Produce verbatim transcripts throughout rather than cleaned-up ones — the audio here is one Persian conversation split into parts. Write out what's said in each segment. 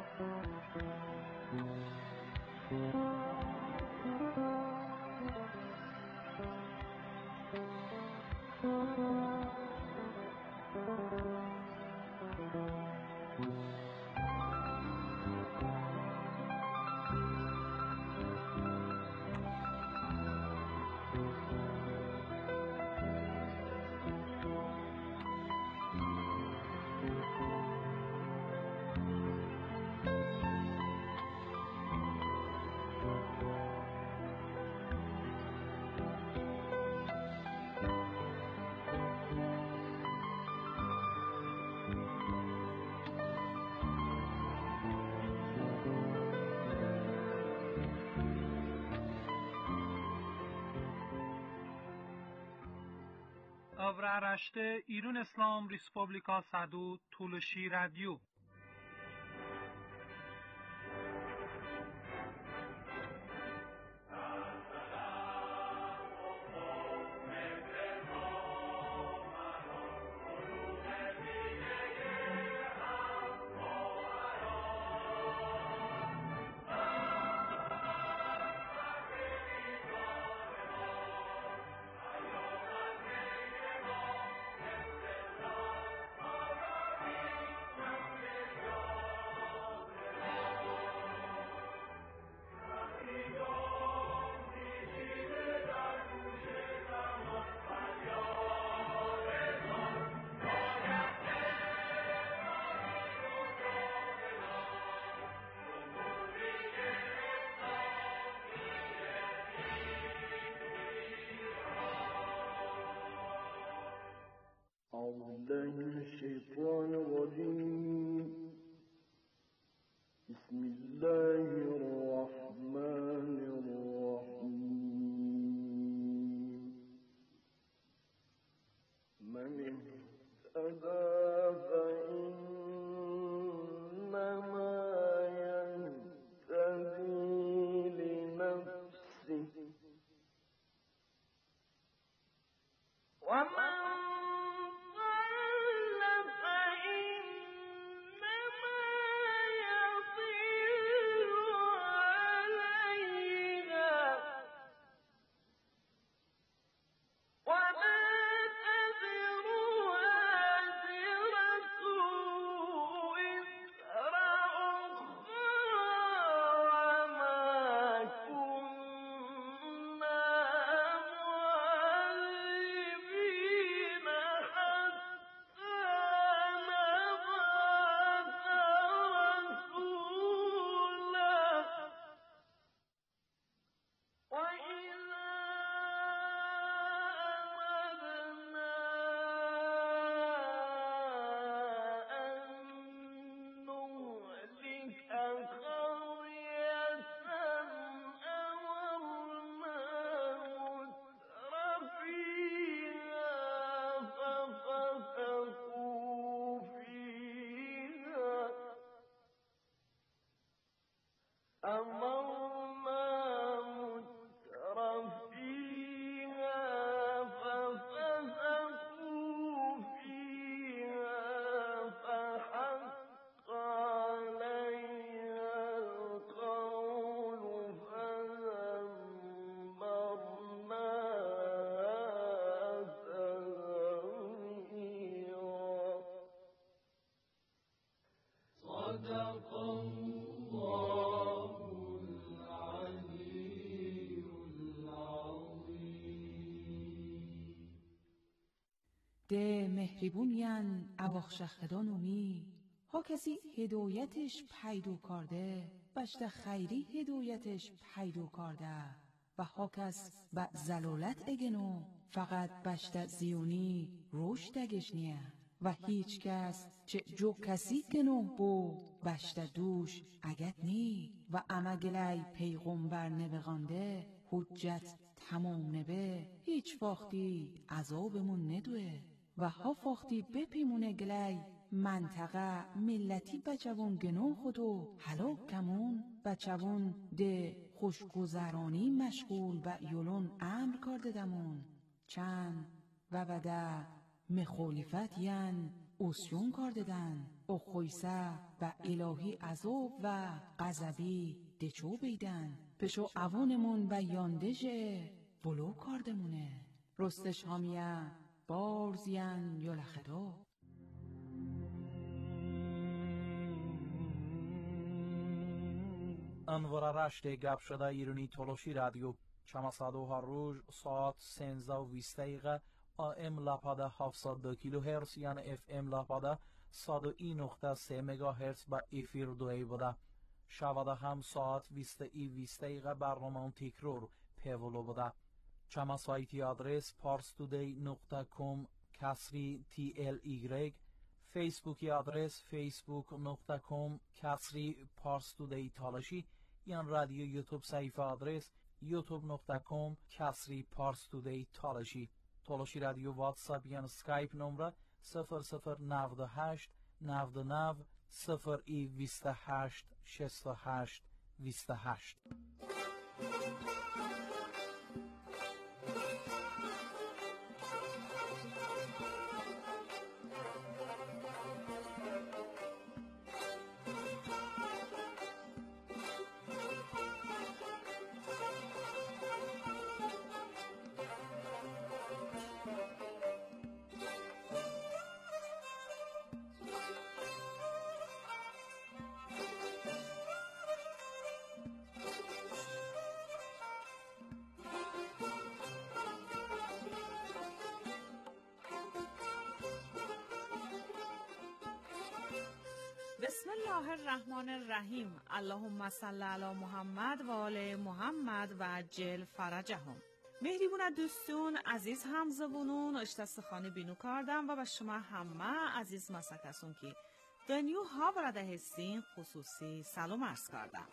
Avraaraşte İran İslam Respublika Sadu Tuluşi Radyo. الشيطان الرجيم بسم الله الرحمن الرحيم من اهتدى فإنما يهتدي لنفسه ومن ده مهربونین اباخشخدانومی ها کسی هدایتش پیدو کرده بشت خیری هدایتش پیدو کرده و ها کس با زلالت اگنو فقط بشت زیونی رشد اگشنیه و هیچ کس چه جو کسی گنو بو بشت دوش اگت نی و اما گلی پیغمبر نبغانده حجت تمام نبه هیچ وقتی عذابمون ندوه و ها فاختی بپیمونه گلی منطقه ملتی بچوون گنو خودو هلاک کمون بچوون ده خوشگذرانی مشغول و یولون امر کرده دمون چند و بده مخالفت ین اسیون کرده دن او خویسه و الهی عذاب و غضبی دچو بیدن پشو اوونمون و یاندجه بلو کاردمونه رستش هامیه بارزین یولخدو انوار رشت گپ شده ایرانی تولوشی رادیو چماسادو هر روز ساعت سنزده و بیست دقیقه آم لپاده هفتصد و دو کیلو هرتز یعنی اف ام لپاده صد و یک نقطه سه مگا هرتز با افیر دوی بوده. شباده هم ساعت بیست ای بیست دقیقه برنامه تکرار پیولو بوده. چما سایتی آدرس parstoday نقطه com کسری تی ال ایگرگ، فیسبوکی آدرس facebook نقطه com کسری parstoday تالشی، یان رادیو یوتیوب صفحه آدرس youtube نقطه com کسری parstoday تالشی. تالشی رادیو واتساپ یان سکایپ نمره صفر صفر نود هشت نود نود صفر ای بیست هشت شصت و هشت بیست و هشت. بسم الله الرحمن الرحیم. اللهم صل علی محمد و آل محمد و عجل فرجهم. مهریبون دوستون عزیز همزبونون اشتستخانه بینو کردم و به شما همه عزیز مسکسون که دنیو ها برده هستین خصوصی سلام عرض کردم.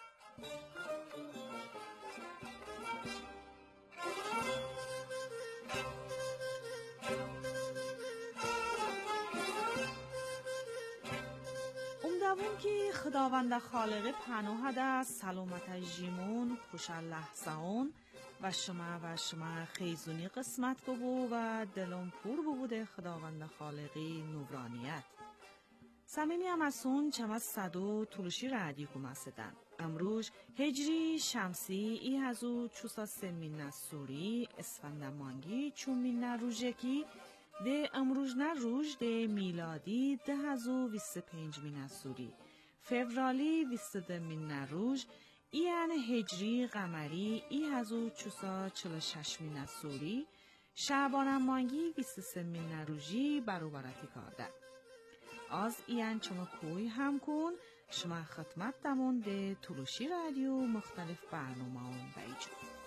اون که خداوند خالق پناه ده سلامت جیمون خوشا لحظهون و شما و شما خیزونی قسمت ببو و دلم پور ببوده خداوند خالقی نورانیت. سمینی هم اسون چما صدو طولشی رادیو کمستن. امروز هجری شمسی ای هزو چوسا سمین سوری اسفند مانگی چومین روژکی ده امروز نه روز ده میلادی ده هزو ویست پنج مین سوری فورالی ویست ده مین روز این هجری قمری ای هزو چوسا چل شش مین سوری شعبان مانگی ویست سه مین روژی برابرتی کرده. از این چما کوی هم کن شما خدمت دمون ده طولوشی رادیو مختلف برنامه هم بیجو.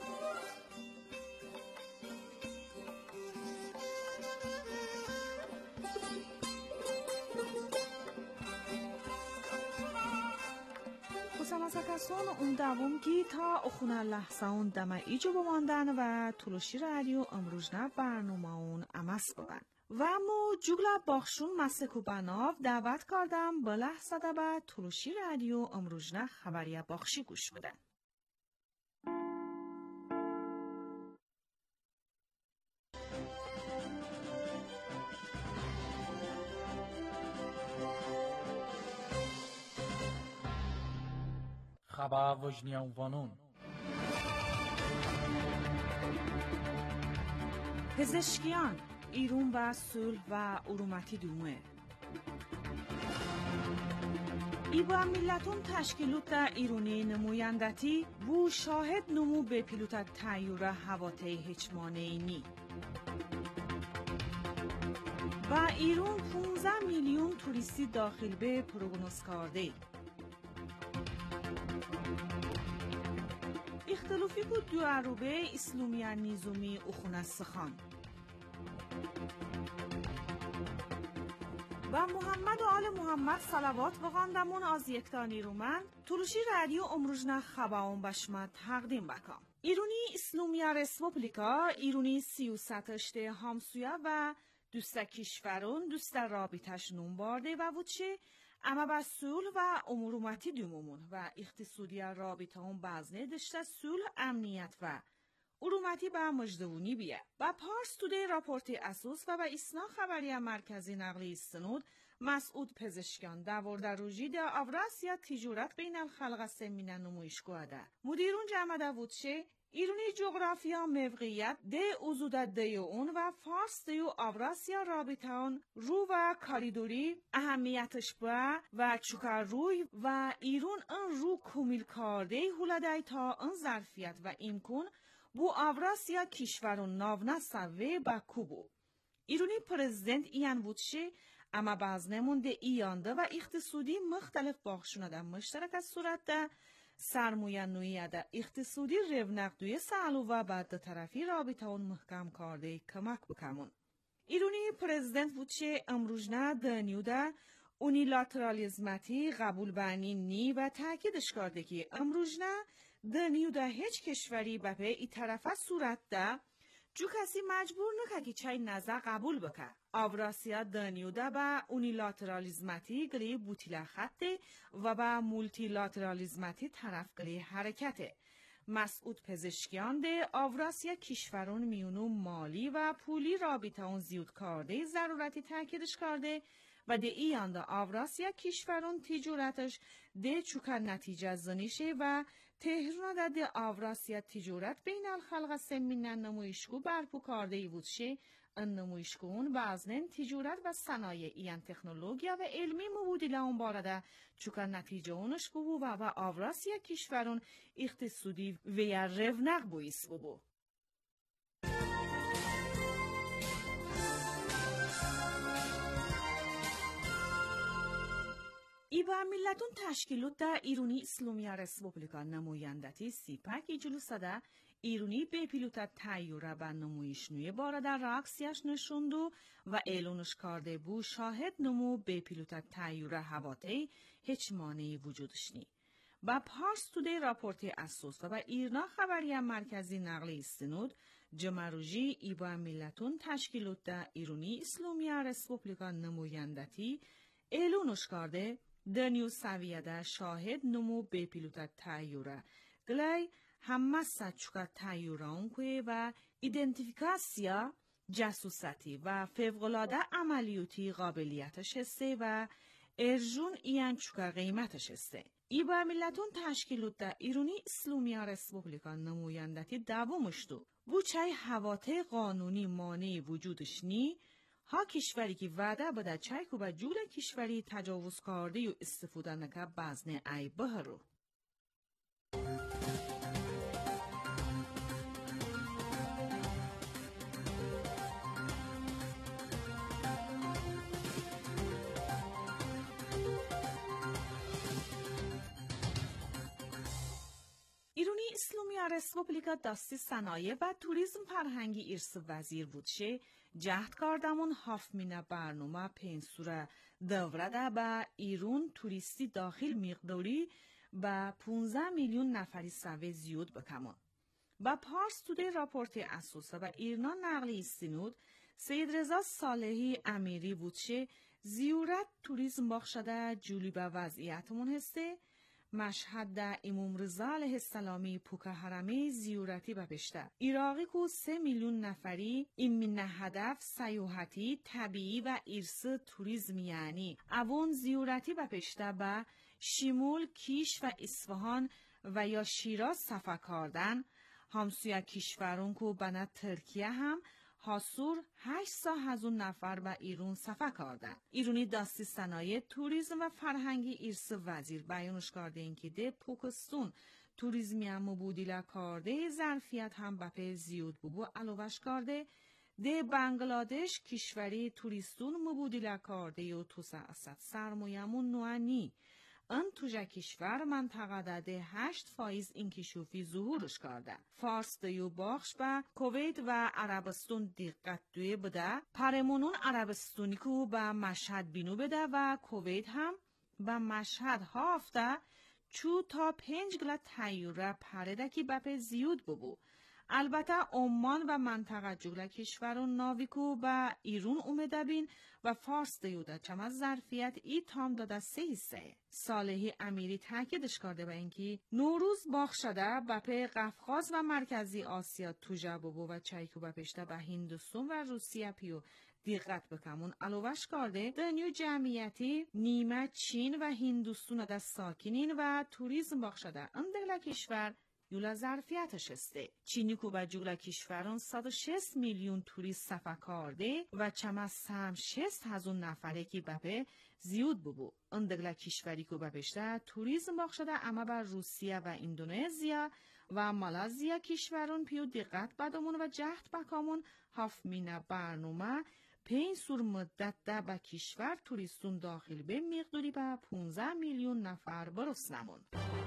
سماسکسون اون دوم کی تا اخونه لحظه اون دمه ایجو بماندن و طولوشی رادیو امروز نه برنامه اون امس ببن. و مو جگلا باخشون مسکو بناو دعوت کردم با لحظه ده به طولوشی رادیو امروز نه خبری باخشی گوش بدن. خبر وجنیان وانون پزشکیان ایرون و صلح و ارومتی دومه ای با ملتون تشکیلوت در ایرونی نمویندتی بو شاهد نمو به پیلوت تایور هواته هچمانه اینی و ایرون پونزده میلیون توریستی داخل به پروگنوز کرده. اختلافی بود دو عروبه اسلامیان نیزومی اخونه سخان و محمد و آل محمد صلوات بخواندمون از یکتا نیرومند طولوشی رادیو امروزنا خباون بشما تقدیم بکام. ایرونی اسلامیا رسپوبلیکا ایرونی سیوست اشته همسویا و دوست کشورون دوست رابطش نون بارده و وچه اما با صلح و امورومتی دومون و اقتصادی رابطه هم بازنه داشته صلح امنیت و ارومتی با مجدونی بیه. با پارس توده راپورت اساس و با اسنا خبری مرکزی نقلی استنود مسعود پزشکیان داورده روژی ده آوراسیا تجارت بین الخلق سمینه نمایشگاه مدیرون جمعه وودشه ایرونی جغرافیا موقعیت ده اوزودت ده اون و فارس ده آوراسیا رابطان رو و کاریدوری اهمیتش با و چکر روی و ایرون ان رو کمیل کرده هولده تا ان ظرفیت و امکان بو آوراسیا کشورون ناونه سوه با کوبو. ایرونی پرزیدنت ایان وودشه اما بازنمون ده ایانده و اقتصادی مختلف باخشونه ده مشترک از صورت ده سرمایه نویه ده اقتصادی رونقدوی سالو و بعد طرفی رابطه اون محکم کرده کمک بکمون. ایرونی پرزیدنت وودشه امروزنه ده نیوده اونیلاترالیزمتی قبول بانی نی و تاکیدش کرده که امروزنه ده نیوده هیچ کشوری به ای طرفه صورت ده جو کسی مجبور نکه که چای نظر قبول بکه. آوراسیا دانیوده با اونیلاترالیزمتی گلی بوتیلا خطه و با مولتیلاترالیزمتی طرف گلی حرکته. مسعود پزشکیان ده آوراسیا کشورون میونو مالی و پولی رابطه اون زیود کرده ضرورتی تاکیدش کرده و ده ایان ده آوراسیا کشورون تجارتش ده چوکر نتیجه زنیشه و تهران ده ده آوراسیا تجارت بین الخلق سمینه نمایشگو برپو کرده ای بودشه ان نمایشگون بازنن تجارت و صنایع ایان تکنولوژیا و علمی مبودله اون بارده چوکر نتیجه اونش بو و و آوراسیا کشورون اقتصادی و یا رونق بویس بو. ایبا ملتون تشکیلات در ایرونی اسلامی رسپوبلیکا نمایندتی سیپک ایجلوسه ده ایرونی به پیلوت تایوره به نمایش نوی باره در راکسیش نشوندو و اعلانش کرده بو شاهد نمو به پیلوت تایوره هواتی هیچ مانعی وجودش نی. با پارس توده راپورتی اساس و با ایرنا خبری مرکزی نقلی استنود جمروجی ایبا ملتون تشکیلات در ایرونی اسلامی رسپوبلیکا نمایندتی اعلانش کرده دنیو سویه ده شاهد نمو به پیلوت تایوره گلی همه سچوکا تایوران که و ایدنتیفیکاسیا جاسوساتی و فوق‌العاده عملیاتی قابلیتش هسته و ارجون ایان چوکا قیمتش هسته. ای با ملتون تشکیلات ده ایرونی اسلامی رسپوبلیکا نمایندتی دوامشتو بو چای حواته قانونی مانعی وجودش نی ها کشوری که وعده بده چای که به جول کشوری تجاوز کرده و استفاده نکه بزنه ای بهرو. ایرونی اسلامی رسپوبلیکا دستی صنایع و توریسم فرهنگی ارث وزیر بودشه جهد کردمون هفت برنامه پنسوره دوره ده با ایرون توریستی داخل مقداری با پانزده میلیون نفری سوه زیاد بکمون. با پارس توده راپورت اساسه و ایرنا نقلی استنود سید رضا صالحی امیری بودشه زیارت توریسم باخشده جولی به وضعیتمون هسته مشهد ده امام رضا علیه السلامی پوکه حرمه زیارتی بپشته. ایراقی که سه میلیون نفری این هدف سیاحتی طبیعی و ارث توریسم یعنی اوون زیارتی بپشته به شمول کیش و اصفهان و یا شیراز سفر کردن همسوی کشورون که بنا ترکیه هم حاصور هشت هزار نفر به ایران سفر کردن. ایرونی دستی صنایع توریسم و فرهنگی ارث وزیر بیانش کرده این که ده پاکستان توریسمی هم مبودله کرده ظرفیت هم بپی زیاد ببو علاوش کرده ده بنگلادش کشوری توریستون مبودله کرده و توسعه سرمایه‌مون نوانی ان توجه کشور منطقه داده هشت فایز انکشافی ظهورش کرده. فارس دیو باخش به کویت و عربستان دقت دوی بده پرمونون عربستانی که به مشهد بینو بده و کویت هم به مشهد هافته چو تا پنج گله تایوره پرده که بپه زیود ببو. البته عمان و منطقه جوله کشورون ناویکو به ایرون اومده بین و فارس دیوده چم از ظرفیت ای تام داده سه حصه. صالحی امیری تاکیدش کرده به اینکه نوروز باخشده به پی قفقاز و مرکزی آسیا توجه ببو و چایکو بپشته به هندوستان و روسیه پیو دقت بکمون علاوهش کرده دنیو جمعیتی نیمه چین و هندوستان دا ساکنین و توریسم باخشده اندگلا کشور یولا ظرفیتش استه. چینی کو با جولا کشوران صد و شصت میلیون توریست سفر کرده و چم از سم شصت هزون نفره که بپه زیود ببو. اندگلا کشوری کو بپشته توریسم باخشده اما بر روسیه و اندونزیا و مالزیا کشوران پیو دقت بدامون و جهت بکامون هفت مینه برنامه پنج سور مدت ده با کشور توریستون داخل به مقداری با پونزده میلیون نفر برسنمون.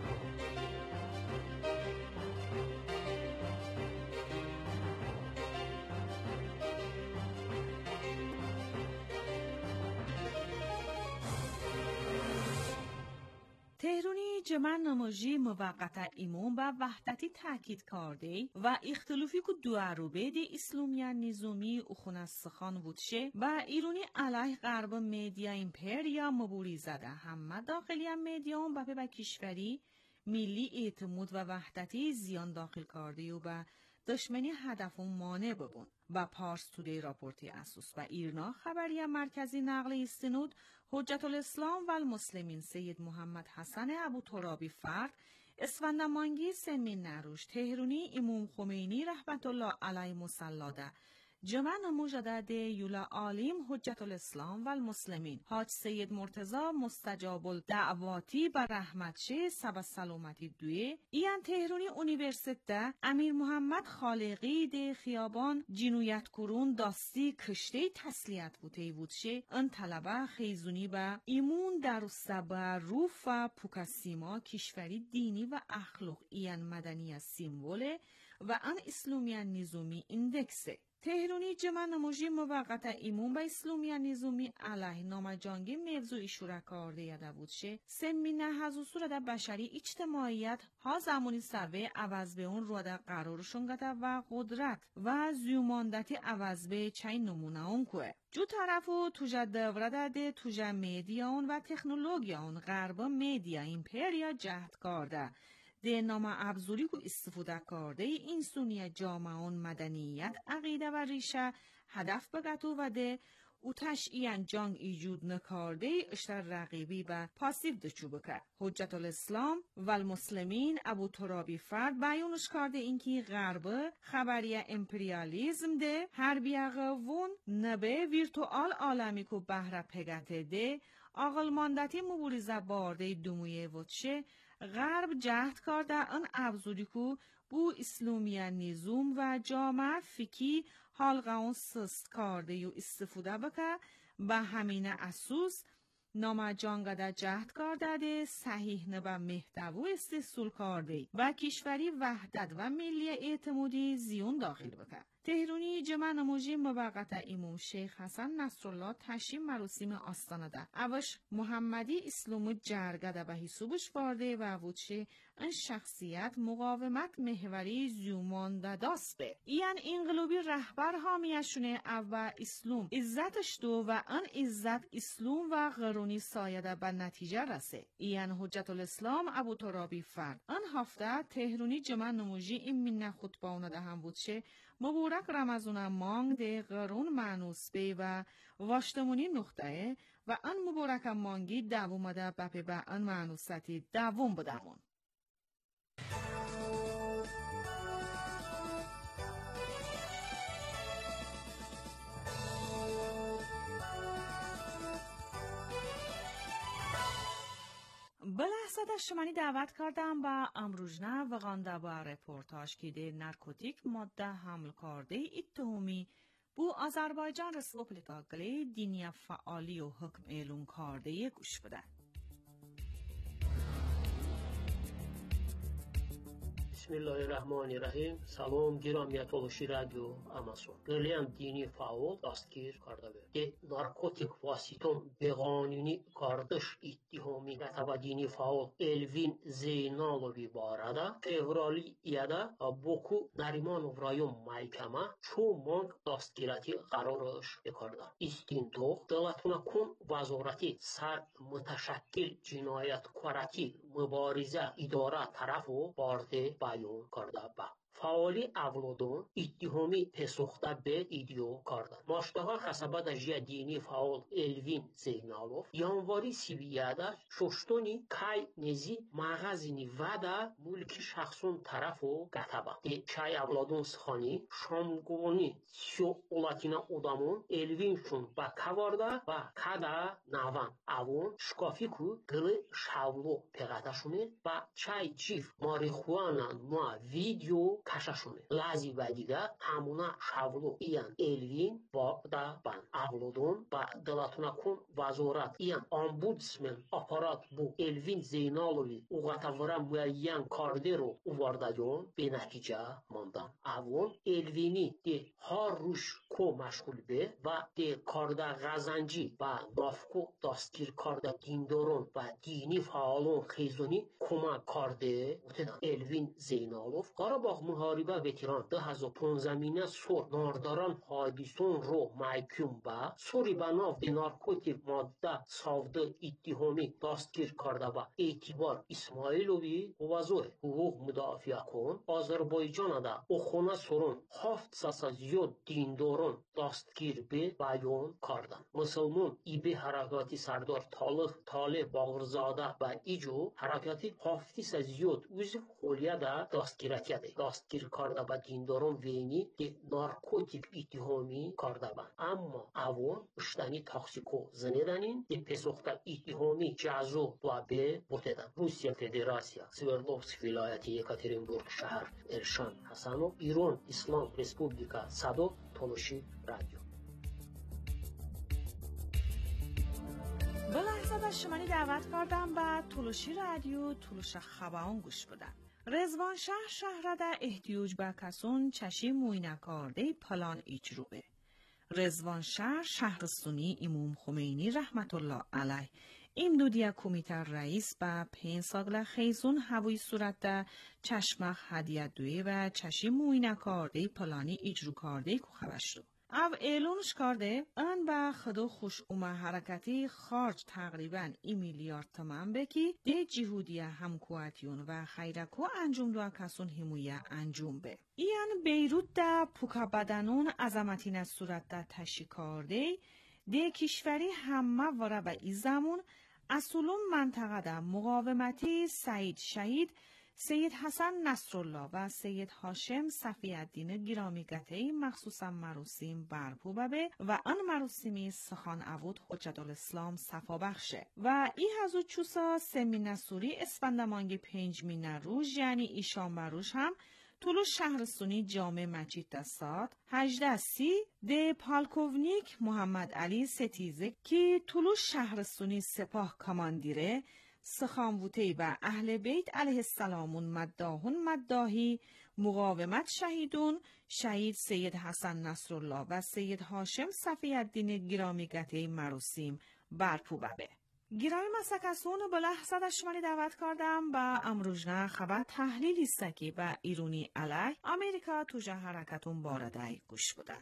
تهرونی جمن نماجی موقت ایمون با وحدتی تاکید کرده و اختلافی که دو عروبه دی اسلامیان نظامی اخون سخان بودشه و ایرانی علیه غرب میدیا ایمپریا مبوری زده همه داخلی هم میدیان با به کشوری ملی اعتماد و وحدتی زیان داخل کرده و با دشمنی هدف و مانع ببون. و پارس تودی راپورتی اسوس و ایرنا خبری مرکزی نقل استنود حجت الاسلام و المسلمین سید محمد حسن ابو ترابی فرد اسفندمانگی سمین نروش تهرونی امام خمینی رحمت الله علیه مسلاده جمن مجدد یولا عالم حجت الاسلام و المسلمین حاج سید مرتضی مستجاب الدعواتی بر رحمت شه سب سلامتی دوی ایان تهرونی اونیورسیته امیر محمد خالقی ده خیابان جنویت کرون داستی کشته تسلیت بوده بودشه ان طلبه خیزونی با ایمون در سبا روف و پوکسیما کشوری دینی و اخلاق ایان مدنی سیمبوله و ان اسلامیان نظامی اندکسه. تهرونی جمن نموجی موقت ایمون با اسلامیان نظامی علیه نام جنگی موضوعی شورا کرده یاده بودشه سمینه هزو صورت بشری اجتماعیت ها زمانی سروه عوض به اون رو ده قرارشون گده و قدرت و زیوماندتی عوض به چای نمونه اون کوه. جو طرفو توجه دوره ده توجه میدیان و تکنولوژیان غرب میدیا ایمپریا جهد کرده. ده نام ابزوری که استفاده کرده این سونی جامعان مدنیت عقیده و ریشه هدف بگتو و ده اوتش این جنگ ایجود نکارده اشتر رقیبی و پاسیو دچو بکر. حجت الاسلام و المسلمین ابو ترابی فرد بیانش کرده اینکه غرب خبری امپریالیزم ده هر بیاغوون نبه ویرتوال عالمی که بهره پگته ده آقلماندتی مبوریزه بارده دومویه وچه غرب جهد کرده ان ابزوری کو بو اسلامیان نظام و جامعه فکی حلقه اون سست کرده و استفاده بکه به همین اساس نام جانگده جهد کرده ده صحیح نبه محتوا استحصول کرده و کشوری وحدت و ملی اعتمادی زیون داخل بکه. تهرونی جمع نموجی موقت امام شیخ حسن نصرالله تشیم مراسم آستانه ده. اوش محمدی اسلام جرگده به حسابش وارده و وچه این شخصیت مقاومت محوری زیومانده داست به. این انقلابی رهبر حامیشونه او اسلام عزتش دو و ان عزت اسلام و غرونی سایده به نتیجه رسه. این حجت الاسلام ابو ترابی فرد. ان هفته تهرونی جمع نموجی این من خطبانه ده هم بودشه مبارک رمضان مانگ ده قرون معنوس بی و واشتمونی نقطه و ان مبارک مانگی دوم ده بپی به ان معنوستی دوم بدمون. بلحظه شمانی دعوت کردم با امروزنه وقانده با رپورتاج که ده نرکوتیک ماده حمل کرده اتهامی بو آذربایجان رسپوبلیکا گلی دینی فعالی و حکم اعلام کرده گوش بده. بسم الله الرحمن الرحیم. سلام گرامی تولشی رادیو اماسون. گلیم دینی فعال دستگیر کرده بود. ده نارکوتیک واسطون بقانونی کاردش اتهامی نتبا دینی فعال الوین زینالوی بارده فevرالی یاده بوکو نریمانوف رایون محکمه چون مانگ دستگیراتی قرارش بکرده. استینتوق دلتونه کن وزارتی سر متشکل جنایت کارتی مبارزه اداره طرفو بارده بیان کرده با фаъоли авлодон иттиҳоми песохта бе идео карданд. Моштаҳо ҳасаба да жия динӣ фаъол Элвин Зейналов январи сивияда шуштони кай нези мағазини вада мулки шахсон тарафу гатаба. Де чай авлодон схани шомгони сиёолатина одамон Элвиншун ба каварда ба када наван авон шкофику гили шавло пеғаташуне ба чай чиф марихуана ма видео кашашуне. Лази бадига ҳамуна шавло иян Элвин бода бан авлодон ба далатунакун вазорат иян омбудсмен аппарат бу Элвин Зейналови уғатавара муайян кардеро увардагон бенатиҷа мондан. Авон Элвини де ҳар рӯш ко машғул бе ва де карда ғазанҷӣ ба нафку дастгир карда диндорон ва дини фаъолон хезонӣ кӯмак карде бутеданд. Элвин Зейналов Қарабоғ муҳориба ветеран ду ҳазор и понздаҳ сор нордаран ҳодисонро маҳкум ба сори ба нав де наркотик модда савдо иттиҳомӣ дастгир карда ба Эътибор Исмоилови овазои ҳуқуқ мудофиакон Озарбойҷонада охона сорон ҳафтсадса зиёд диндорон дастгир бе баён карданд. Мусулмон ибе ҳаракати сардор Толих Толе Боғирзода ба иҷо ҳаракати ҳафтиса зиёд узв ҳолияда дастгиратияде дастгир карда ба диндорон вени де наркотик иттиҳомӣ кардабанд. Аммо авон иштани тақсико зинеданин де песохта иттиҳомӣ ҷазо ва бе бутеданд. Русия Федерация Свердловск вилояти Екатеринбург шаҳр Элшан Ҳасанов Ирон Ислом Республика Садо Толоши радио. به لحظه شمانی دعوت کردم به تولوشی رادیو تولوش خباون گوش بدن. رزوان شهر شهر ده احتیاج به کسون چشی موینه کرده پلان اجروبه. رزوان شهر شهر سنی امام خمینی رحمت الله علیه امدودی کمیته رئیس با پنج ساگل خیزون هوای صورت ده چشمخ هدیه دوی و چشی موینه کرده پلانی اجرو کرده که خبشتو. او اعلانش کرده ان با خدو خوش اومه حرکتی خارج تقریبا ای میلیارد تومان بکی ده جهودی همکواتیون و خیرکو انجام دو کسون همویه انجام به. ایان بیروت ده پوکا بدنون عظمتین از صورت ده تشی کرده ده کشوری همه وره و ای زمون اصولون منطقه ده مقاومتی سعید شهید سید حسن نصرالله و سید هاشم صفی الدین گرامی گتهی مخصوصا مراسم برپو ببه و آن مراسمی سخان عود حجت الاسلام صفا بخشه و ای هزو چوسا سمی نصوری اسفندمانگی پنج مینه روش یعنی ایشان بروش هم طولو شهر سنی جامع مجید دستاد هجده سی ده پالکوونیک محمد علی ستیزه که طولو شهر سنی سپاه کماندیره سخانووتی و اهل بیت علیه السلامون مداهون مداهی مقاومت شهیدون شهید سید حسن نصرالله و سید هاشم صفی الدین گرامی گته مراسم برپو ببه. گرامی مسکسون به لحظه شمالی دعوت کردم با امروزنه خبر تحلیلی سکی و ایرونی علیه امریکا توجه حرکتون باردهی گوش بودن.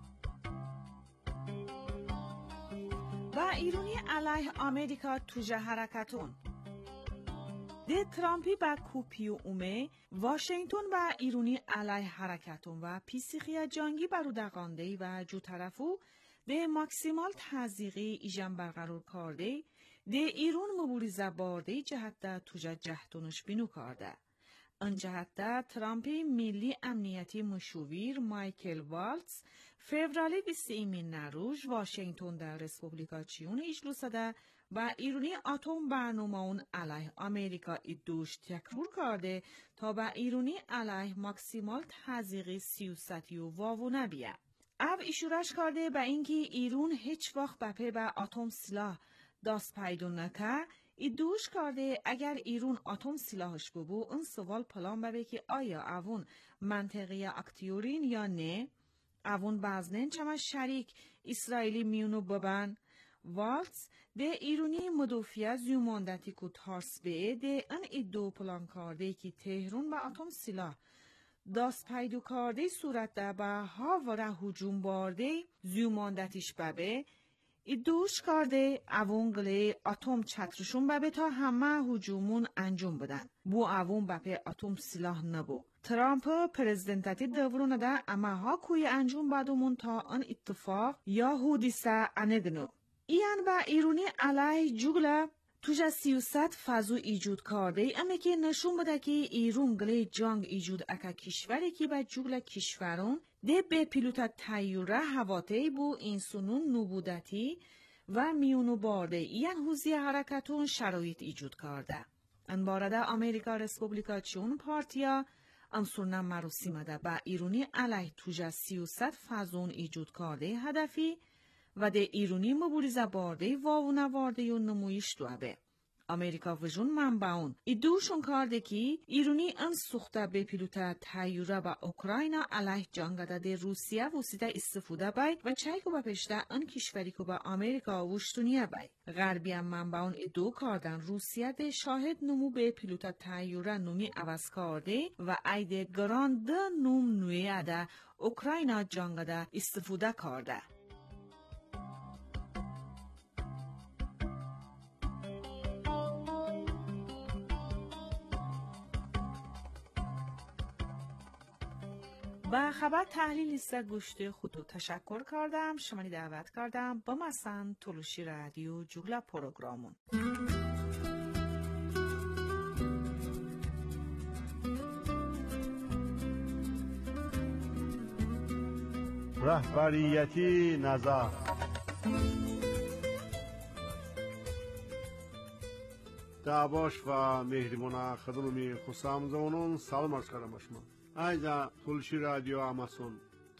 و ایرونی علیه امریکا توجه حرکتون ده ترامپی با کوپی و اومه واشنگتن و ایرونی علیه حرکتون و پیسیخی جنگی برو دقانده و جو طرفو ده ماکسیمال تزیقی ایجان برقرار کرده ده ایرون مبوریزه بارده جهت ده توجه جهتونش بینو کرده. ان جهت ده ترامپی ملی امنیتی مشاور مایکل والتز فوریه بیست و یک نروژ واشنگتن در رسپوبلیکاچیون اجلس ده و ایرانی اتم برنامه اون علیه امریکا ایدوش تکرار کرده تا با ایرانی علیه ماکسیمال تزیقی سیاستی و واوونه بیه. او اشارش کرده به اینکه ایران هیچ وقت بپی به اتم سلاح دست پیدا نکرد. ایدوش کرده اگر ایران اتم سلاحش ببو اون سوال پلان ببه که آیا اون منطقه اکتیورین یا نه؟ اون بازنین چما شریک اسرائیلی میونو ببن؟ والتز ده ایرانی مدافع زیوماندتی که تارس به ده ان ایدو پلان کرده که تهران با اتم سلاح دست پیدا کرده صورت ده با ها و را هجوم بارده زیوماندتیش ببه ایدوش کرده اوون گله اتم چترشون ببه تا همه هجومون انجام بدن. بو اوون بپه اتم سلاح نبو. ترامپ پرزیدنتاتی دورونه ده اما ها کوی انجام بدومون تا ان اتفاق یا حودیسه انگنو. ایان با ایرونی علی جوگله توجه سیوست فضو ایجود کرده اما که نشون بده که ایرون گلی جنگ ایجود اکا کشوری که با جوگله کشورون ده به پیلوت تایوره هواتی بو این سنون نبودتی و میونو بارده این حوزی حرکتون شرایط ایجود کرده. ان بارده امریکا رسپوبلیکاسیون پارتیا امسورنم مراسم ده با ایرونی علی توجه سیوست فضون ایجود کرده هدفی و ده ایرونی مبوریزه بارده واوونه وارده و نمویش دوابه. امریکا وجون منبعون ای دوشون کرده که ایرونی ان سوخته به پیلوت تایوره با اوکراینا علیه جنگده ده روسیه وسیده استفاده بای و چای که با پشته ان کشوری که با امریکا وشتونیه بای. غربی هم منبعون ای دو کردن روسیه ده شاهد نمو به پیلوت تایوره نومی عوض کرده و ایده گراند نوم نویه ده اوکراینا جنگده استفاده کرده. با خبر تحلیل لیست گوشت خودو تشکر کردم. شمانی دعوت کردم با مثلا تلوشی رادیو جوگلا پروگرامون. رهبریتی نظر دعواش و مهربان خدمتی خوشامزونون سلام عرض کردم شما. ایجا تلوشی رادیو آماسون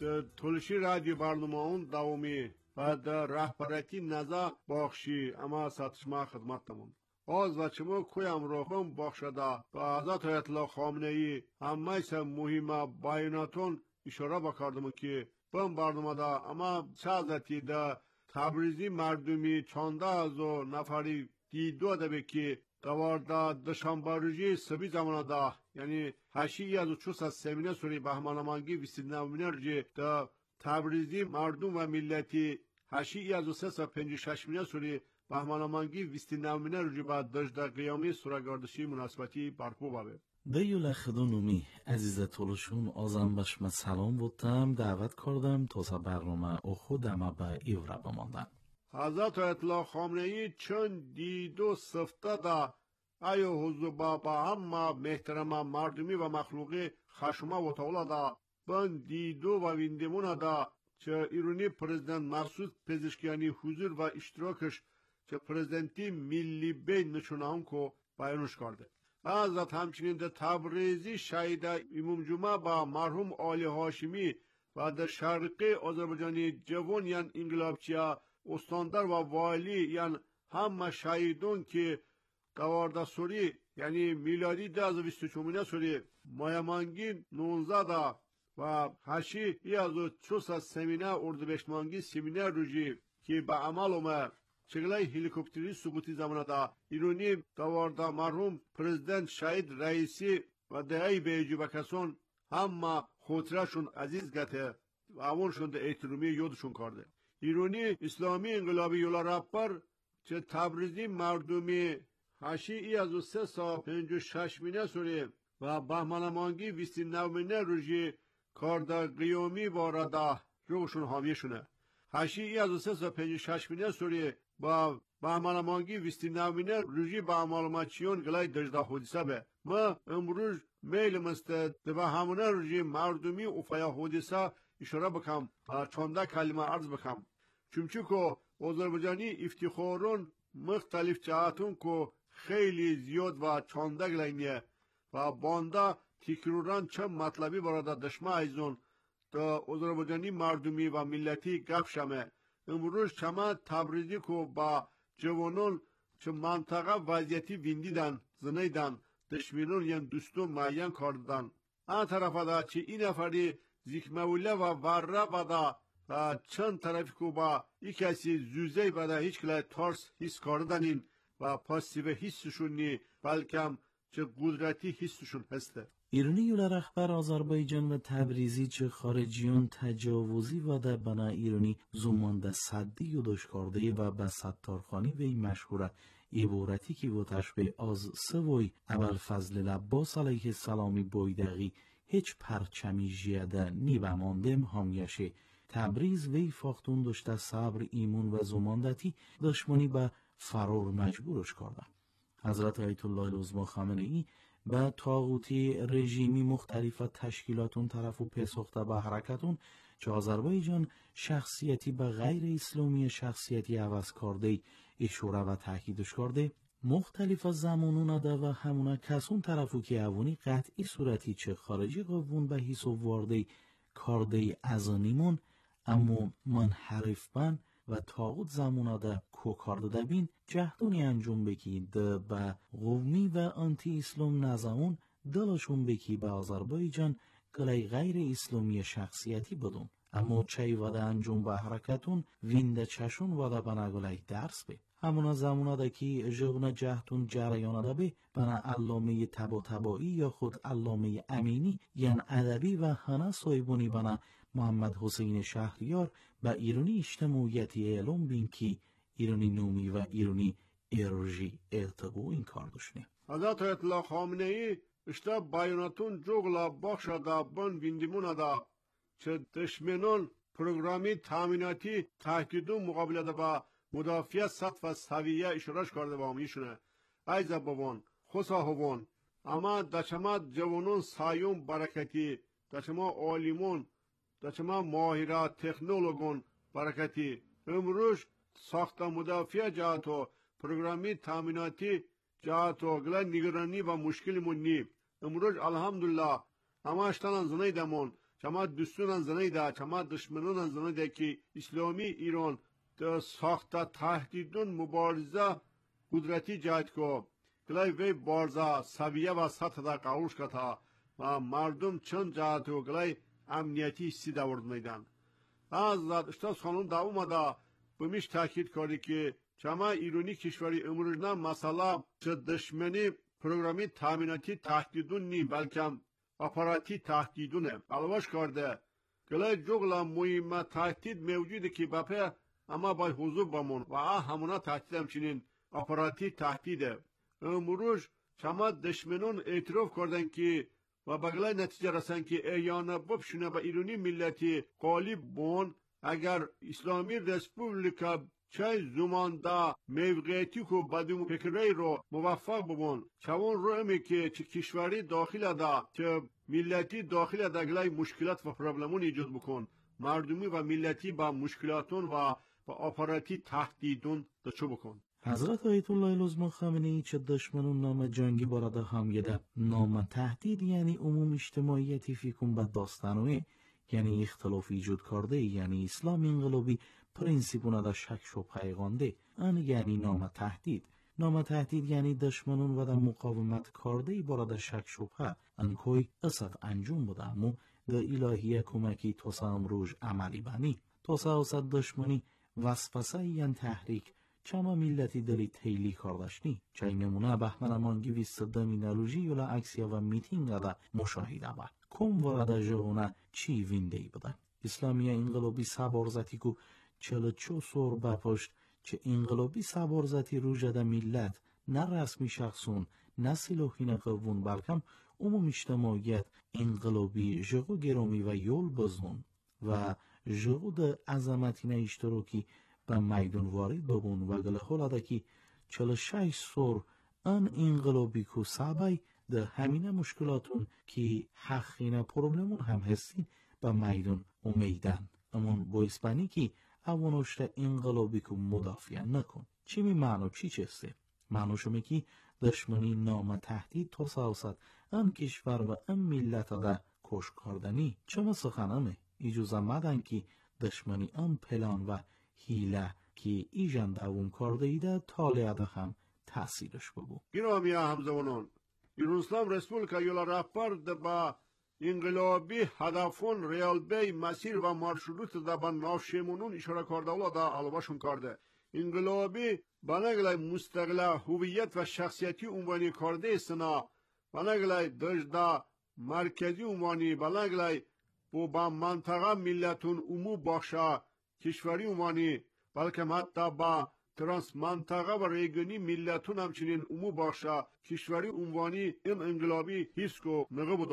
تلوشی رادیو برنامه‌ون داومی و در رهبریتی نظر بخشی اما ساتشما خدمتمون. آز و چمو کویم روحم بخشده با حضرت آیت الله خامنه‌ای همه سه مهمه بیاناتون اشاره بکردم که بم برنامه دا اما چازتی دا تبریزی مردمی چانده از و نفری دیدو ده که دوارده دشنبه روزی سبی زمان دا یعنی هشی از و چوس از سمینه سوری بهمانمانگی ویسید نومینه روزی دا تبریزی مردم و ملتی هشی از و سه سا پنجی شش مینه سوری بهمانمانگی ویسید نومینه روزی بعد دجده قیامی سورگردشی مناسبتی برپو بابه. دیول خدانومی عزیز تولشون آزم بشم سلام بودم دعوت کردم تا برنامه او خودم به ایوره بماندن. حضرت آیت الله خامنه‌ای چون دیدو سفته دا ایو حضور بابا همه محترم مردمی و مخلوقی خشمه و طوله دا بن دیدو و ویندمونه دا چه ایرانی پرزیدنت مسعود پزشکیانی حضور و اشتراکش چه پرزیدنتی ملی بین نشونه کو بیانش کرده. حضرت همچنین در تبریزی شهید امام جمعه با مرحوم آلی هاشمی و در شرقی آذربایجانی جوان یان انقلابچیا استاندار و والی یان همه شهیدون که دوارده سوری یعنی میلادی ده از بیست و چهارمینه سوری مایمانگی نوزده دا و هشی ای از و چوس از سمینه اردوبشمانگی سمینه روژی که به عمل اومد چگلای هلیکوپتری سقوطی زمانه دا ایرانی دوارده مرحوم پرزیدنت شهید رئیسی و دهی بیجی بکسون همه خاطرشون عزیز گته و امونشون ده احترامی یادشون کرده. ایرانی اسلامی انقلابی یولا رپر چه تبریزی مردمی هشی ای از و سه سا پنج و شش مینه سوری و بهمانمانگی ویستی نو مینه روژی کارده قیامی وارده روشون حامیشونه. هشی ای از و سه سا پنج و شش مینه سوری با بهمانمانگی ویستی نو مینه روژی با معلوماتیون گلای دجده حدیثه به ما امروز میل مسته به همونه روژی مردمی افایا حدیثه اشاره بکم چونده کلمه عرض بکم چونچه که آذربایجانی افتخارون مختلف جهاتون که خیلی زیاد و چونده گلینیه و بانده تکروران چه مطلبی براده دشمه ایزون تا آذربایجانی مردمی و ملتی گپ شمه امروز چما تبریزی که با جوانون چه منطقه وضعیتی ویندیدن زنیدن دشمنون یعن دوستون معین کردن آن طرف دا چه این نفری زیکموله و وره بدا چند طرفی که با یک کسی زوزه بدا هیچ کلای ترس حس کردنین و پاسیو حسشون نی بلکه چه قدرتی حسشون هسته. ایرانی یولا رهبر آذربایجان و تبریزی چه خارجیان تجاوزی و در بنا ایرانی زمان صدی یودش کرده و به ستارخانی و این مشهوره عبارتی که و تشبه از سوی اول فضل لباس علیه السلامی بایدقی هیچ پرچمی جیده نیبه ماندم همیشه تبریز وی فاختون داشته صبر ایمون و زماندتی دشمنی به فرار مجبورش کرده. حضرت آیت الله العظما خامنه ای به طاغوتی رژیمی مختلف تشکیلاتون طرف و پسخته به حرکتون که آذربایجان شخصیتی به غیر اسلامی شخصیتی عوض کرده اشاره و تاکیدش کرده مختلف زمانون ده و همونه کسون طرفو که اوونی قطعی صورتی چه خارجی قوون به حیث و وارده کارده ازانیمون اما منحرف بن و طاغوت زمانه ده کو کارده ده بین جهدونی انجام بکی ده به قومی و آنتی اسلام نزمون دلشون بکی به آذربایجان گلی غیر اسلامی شخصیتی بدون اما چای وده انجام به حرکتون وینده چشون وده بنا گلی درس به همونا زمانه ده که جغن جهتون جریانه ده به بنا علامه تبا تبایی یا خود علامه امینی یعن ادبی و هنه صاحبونی بنا محمد حسین شهریار به ایرانی اجتماعیتی اعلام بین که ایرانی نومی و ایرانی ایرژی ارتقو این کار داشنه. حضرت آیت الله خامنه ای اشتا بیاناتون جغلا بخشا دا بن بیندیمون دا چه دشمنان پروگرامی تامیناتی تحکیدون مقابله دا با مدافع سطح و سویه اشارش کرده با همیشونه ایزا بابان خوصا هوان اما دچما جوانون سایون برکتی دچما عالمون دچما ماهره تکنولوگون برکتی امروز ساخت مدافع جهت و پروگرامی تامیناتی جهت و گله نگرانی و مشکلمون نی امروز الحمدلله اما اشتانان زنی دمون چما دستونان زنی ده چما دشمنان زنی ده که اسلامی ایران ده ساخت تهدیدون مبارزه قدرتی جهت کو گله وی بارزه سویه و سطح ده قاوش کتا و مردم چند جهت و گله امنیتی سی دورد میدن از اشتاز خانون دا اومده بمیش تاکید کردی که چما ایرانی کشوری امروز نه مسئله چه دشمنی پروگرامی تامیناتی تهدیدون نی بلکه اپاراتی تهدیدونه علاوش کرده گله جغلا مهمه تهدید موجوده که بپه اما باید حضور بمون و همونا تهدید همچنین اپاراتی تهدیده امروز چما دشمنون اعتراف کردن که و بگلای نتیجه رسن که ایانا ببشونه به ایرانی ملتی قالیب بون اگر اسلامی رسپوبلیکا چه زمان دا موقعیتی که بدون فکری رو موفق ببون چون رو امی که چه کشوری داخل دا چه ملتی داخل دا گلای مشکلات و پرابلمون ایجاد بکن مردمی و ملتی با مشکلاتون و با آپاراتی تهدیدون دچو بکن حضرت آیت الله العظما خامنه ای چه دشمنون نام جنگی بارده هم یده نام تهدید یعنی عموم اجتماعیتی فیکون به داستانوی یعنی اختلاف ایجاد کرده یعنی اسلام انقلابی پرینسیپونه دا شک و پیغانده ان یعنی نام تهدید نام تهدید یعنی دشمنون و دا مقاومت کرده بارده شک شبه ان کوی اصف انجام بوده امو دا الهیه کمکی توسا امروز عملی بانی توسا اصد دشمنی وسپسه یعنی تحریک چما ملتی دلی تیلی کاردشنی چای نمونه بهمن مانگی ویست دمینالوژی یولا اکسیا و میتینگ دا مشاهده با کم ورده جهونه چی ویندهی بدن اسلامی انقلابی سبارزتی کو چل چو سور بپشت چه انقلابی سبارزتی رو جده ملت نه رسمی شخصون نه سلوحین قوون بلکم عموم اجتماعیت انقلابی جغو گرامی و یول بزن و جغو ده عظمتین اشتراکی به میدون وارد ببون و گله خولاده که چل شش سور ان انقلابی کو سابای ده همینه مشکلاتون که حقینه پروبلمون هم هستین به میدون امیدن امون با اسپانی که اوانوشت انقلابی کو مدافع نکن چی می معنو چی چسته؟ معنوشو که دشمنی نام تهدید تو ساوست ان کشور و ان ملت ده کش کردنی چه سخنمه ایجوزه مدن که دشمنی ان پلان و هیله که ایجان دوون کرده ایده تالیه ده هم تأثیرش بگو گرامی همزمانان ایران اسلام رسپولیکا یولا رهبر ده با انقلابی هدفون ریال بی مسیر و مارشروط ده با نافشیمونون اشاره کرده اولا ده علوباشون کرده انقلابی بناگلای مستقله هویت و شخصیتی عنوانی کرده استنا بناگلای دجده مرکزی عنوانی بناگلای بو با منطقه ملتون امو بخشه کشوری عنوانی بلکه حتی با ترانس منطقه و ریگنی ملتون همچنین امو بخشه کشوری عنوانی این انقلابی حیث کو نگه بودو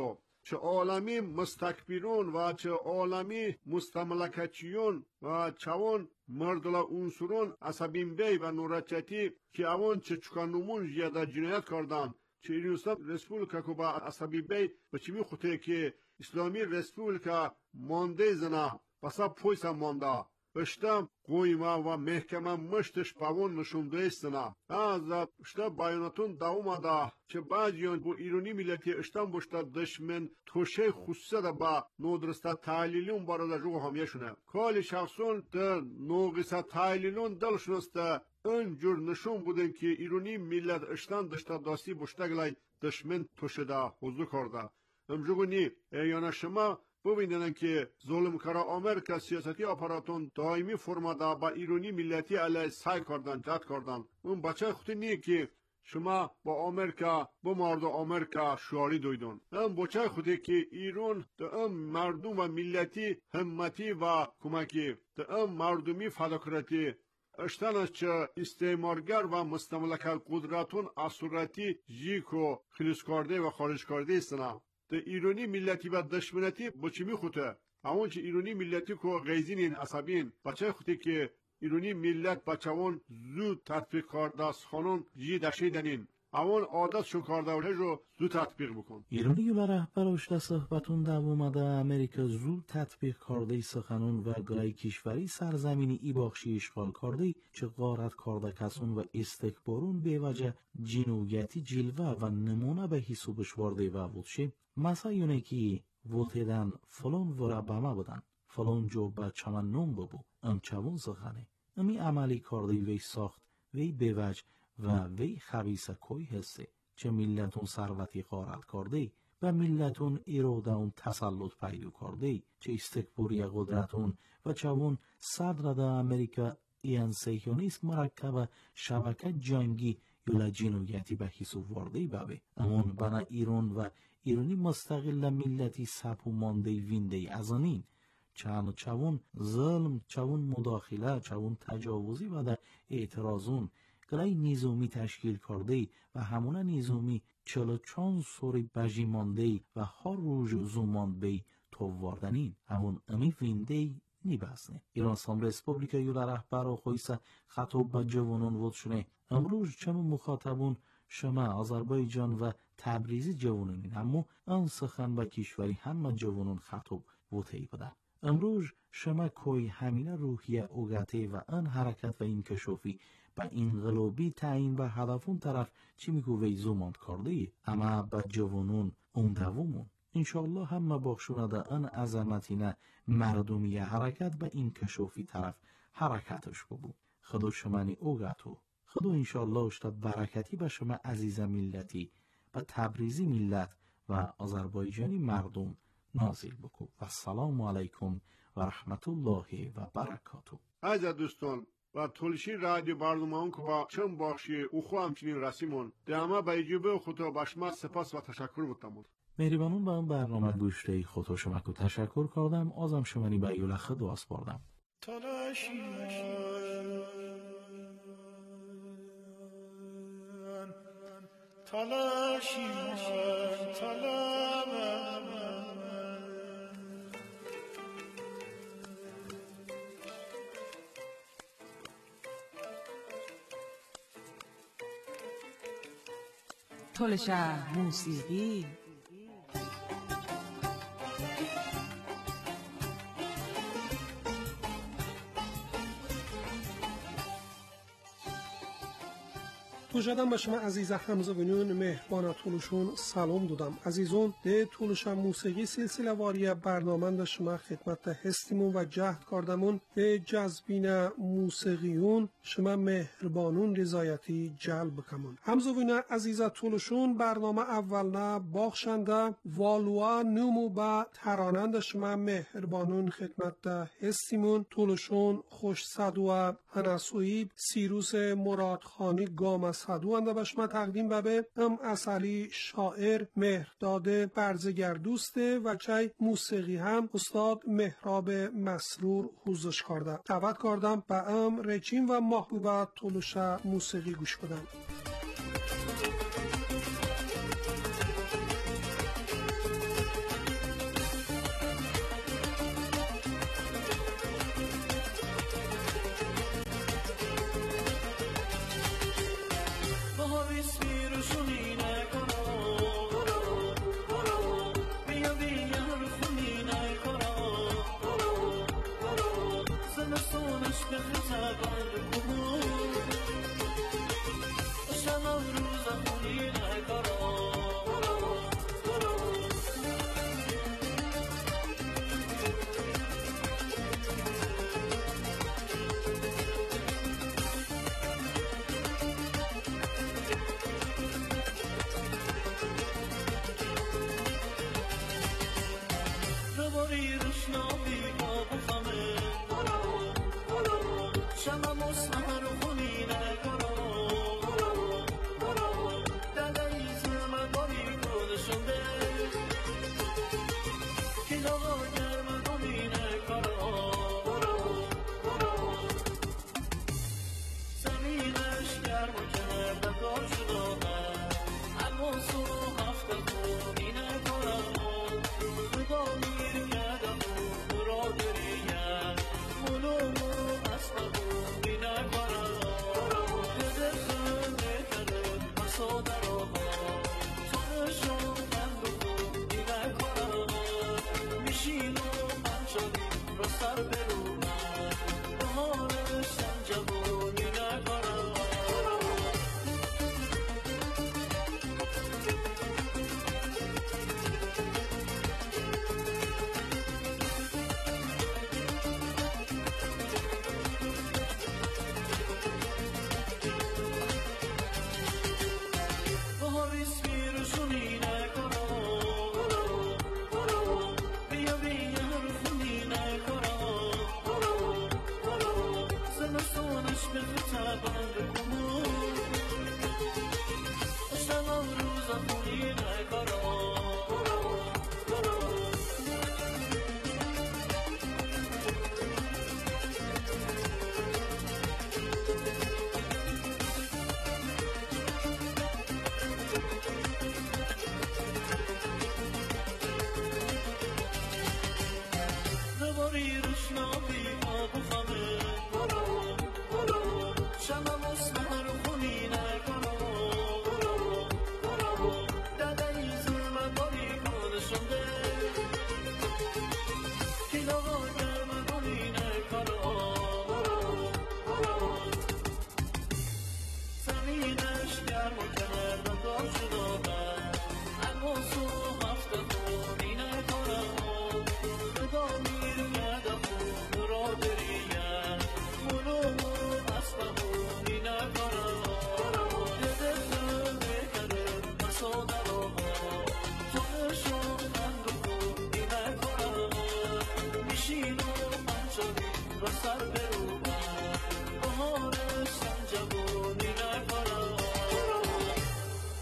چه عالمی مستکبرون و چه عالمی مستملکتچیون و چوان مردلا عنصرون عصبین بی و نورچتی که اوان چه چکانومون جیاده جنایت کردن چه ایرانستان رسپولیکا که با عصبی بی و چه می خوته که اسلامی رسپولیکا مانده زنه بسا پویسا مانده اشتم قویما و محکمه مشتش پاون نشونده استنا از اشتا بیاناتون دوامده که بعضیان با ایرانی ملتی اشتم باشتا دشمن توشه خصوصه ده با نودرستا تحلیلون بارده جو همیه شونه کالی شخصون ده نوغیسا تحلیلون دلشونسته انجور نشون بودن که ایرانی ملت اشتان داشتا داستی باشتا گلای دشمن توشه ده حضور کرده امجوگو نی ایانا شما ببینن که ظلم کرا آمریکا سیاستی آپاراتون دائمی فرماده با ایرانی ملتی علیه سعی کردن جد کردن اون بچه خودی نیه که شما با آمریکا با مرد آمریکا شعاری دویدون هم بچه خودی که ایران ده ام مردم و ملتی همتی و کمکی ده ام مردمی فداکراتی اشتن از چه استعمارگر و مستملک قدرتون اصورتی جیکو خلیص کرده و خارج کرده استنا ده ایرانی ملتی و دشمنتی با چی می خوته همون چه ایرانی ملتی که غیزینین عصبین بچه خوده که ایرانی ملت بچهون زود تطبیق کرده از خانون جی دشیدنین همون عادت شو کرده و رو زود تطبیق بکن ایرانی یولا رهبر اشته صحبتون دو اومده امریکا زود تطبیق کرده سخنون و گرای کشوری سرزمینی ای باخشی اشغال کرده چه غارت کرده کسون و استکبارون به وجه جنویتی جلوه و نمونه به حسابش ورده و بودشه مثلا یونه که وطیدن فلان ورا بما بودن فلان جو با چمن نوم ببو ام چوون سخنه امی عملی کرده وی ساخت وی به وجه و وی خبیث کوی هسته چه ملتون ثروتی غارت کرده و ملتون اراده اون تسلط پیدا کرده چه استکباری قدرتون و چوون صدر ده امریکا این سیونیست مرکب شبکه جنگی یولا جنویتی به حساب ورده بابه امون بنا ایران و ایرانی مستقل ملتی سپو مانده وینده ازانین چند چوون ظلم چوون مداخله چوون تجاوزی و در اعتراضون گلای نظامی تشکیل کرده و همون نظامی چلو چون سوری بجی مانده و هر روز زمان بی تو واردنین همون امی وینده نی بسنه ایران اسلامی رسپوبلیکا یولا رهبر و خویسه خطاب به جوانان ود شونه امروز چمون مخاطبون شما آذربایجان و تبریزی جوانانین اما آن سخن و کشوری همه جوانان خطاب ودهی بودن امروز شما کوی همینه روحیه اوگته و آن حرکت و این کشوفی با انقلابی تعیین و هدفون طرف چی میگو وی زوماند کرده ای اما با جوانون اون دومون انشاءالله همه باخشونه ده آن عظمتینه مردمی حرکت با این کشوفی طرف حرکتش ببو خدا شمانی اوگتو خدا انشاءالله اشتاد برکتی به شما عزیز ملتی و تبریزی ملت و آذربایجانی مردم نازل بکو و السلام علیکم و رحمت الله و برکاته. عزیز دوستان و تولشی رادیو برنامه‌مون که با چند بخشی او خو همچنین رسیمون دما به اجابه خدا به شما سپاس و تشکر می‌کنم. مهربانون به اون برنامه گوشته خدا شما کو تشکر کردم آزم شمانی به یول خدا اسپاردم. تلاشی تلاشی تلاشی تلشه موسیقی توجدم به شما عزیز حمزه بینون مهربان طولشون سلام دادم عزیزون ده طولشم موسیقی سلسله واری برنامه ده شما خدمت هستیمون و جهد کردمون به جذبین موسیقیون شما مهربانون رضایتی جلب کمون حمزه بینون عزیز طولشون برنامه اولنا باخشنده والوا نومو با ترانند شما مهربانون خدمت هستیمون طولشون خوش صدو هنسویب سیروس مرادخانی گام صدو انده به شما تقدیم ببه ام اصلی شاعر مهرداد برزگر دوسته و چای موسیقی هم استاد مهراب مسرور حوزش کرده دعوت کردم به ام رچین و محبوبه طولشه موسیقی گوش بدن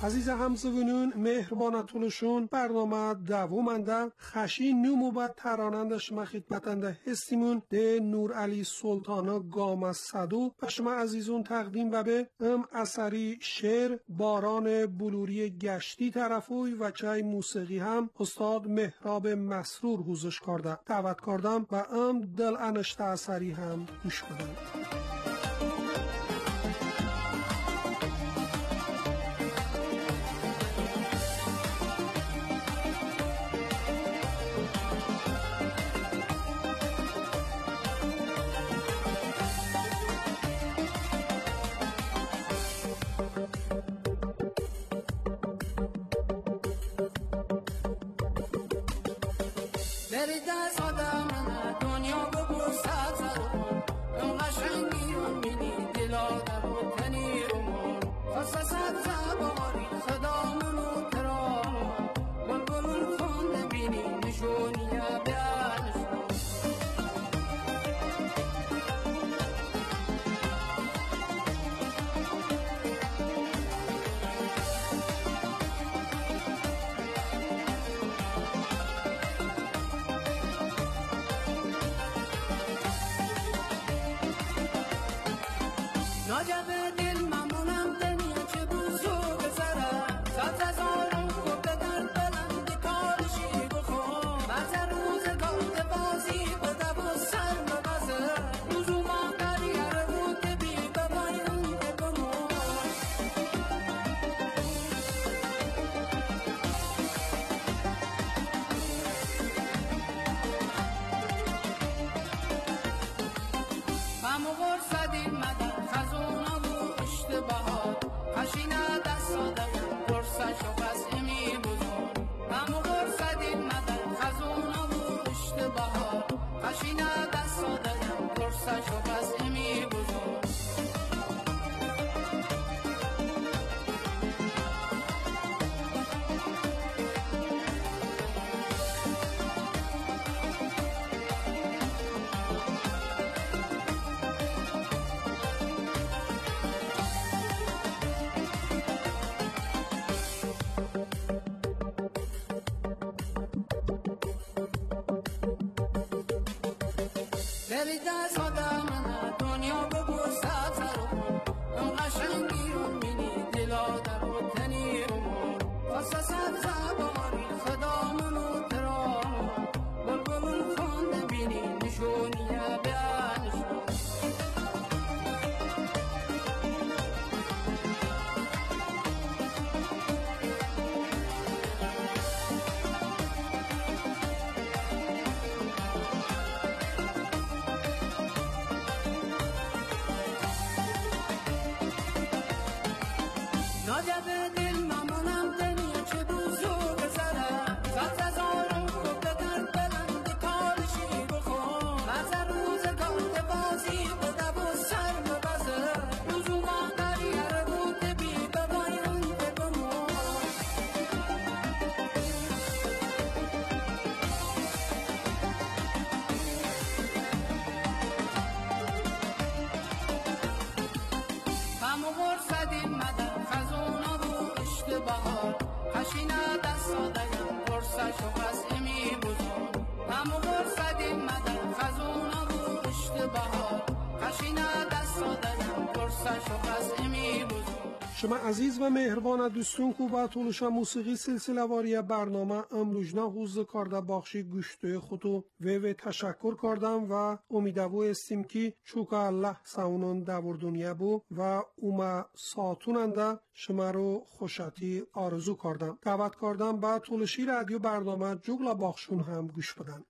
عزیز همزوینون مهربان تولشون برنامه دوامنده خشی نومو با تراننده شما خدمتنده هستیمون ده نور علی سلطانا گام صدو و شما عزیزون تقدیم و به ام اثری شعر باران بلوری گشتی طرفوی و چای موسیقی هم استاد مهراب مسرور حوزش کرده دعوت کردم و ام دل انشته اثری هم گوش بدم. شما عزیز و مهربان دوستون کو با طولشا موسیقی سلسله واری برنامه امروجنا حوز کارده باخشی گوشتوی خودو و و تشکر کردم و امیدوو استیم که چوکا الله ساونون دور دنیا بو و اوما ساتوننده شما رو خوشتی آرزو کردم دعوت کردم با طولشی رادیو برنامه جوگلا باخشون هم گوش بدن.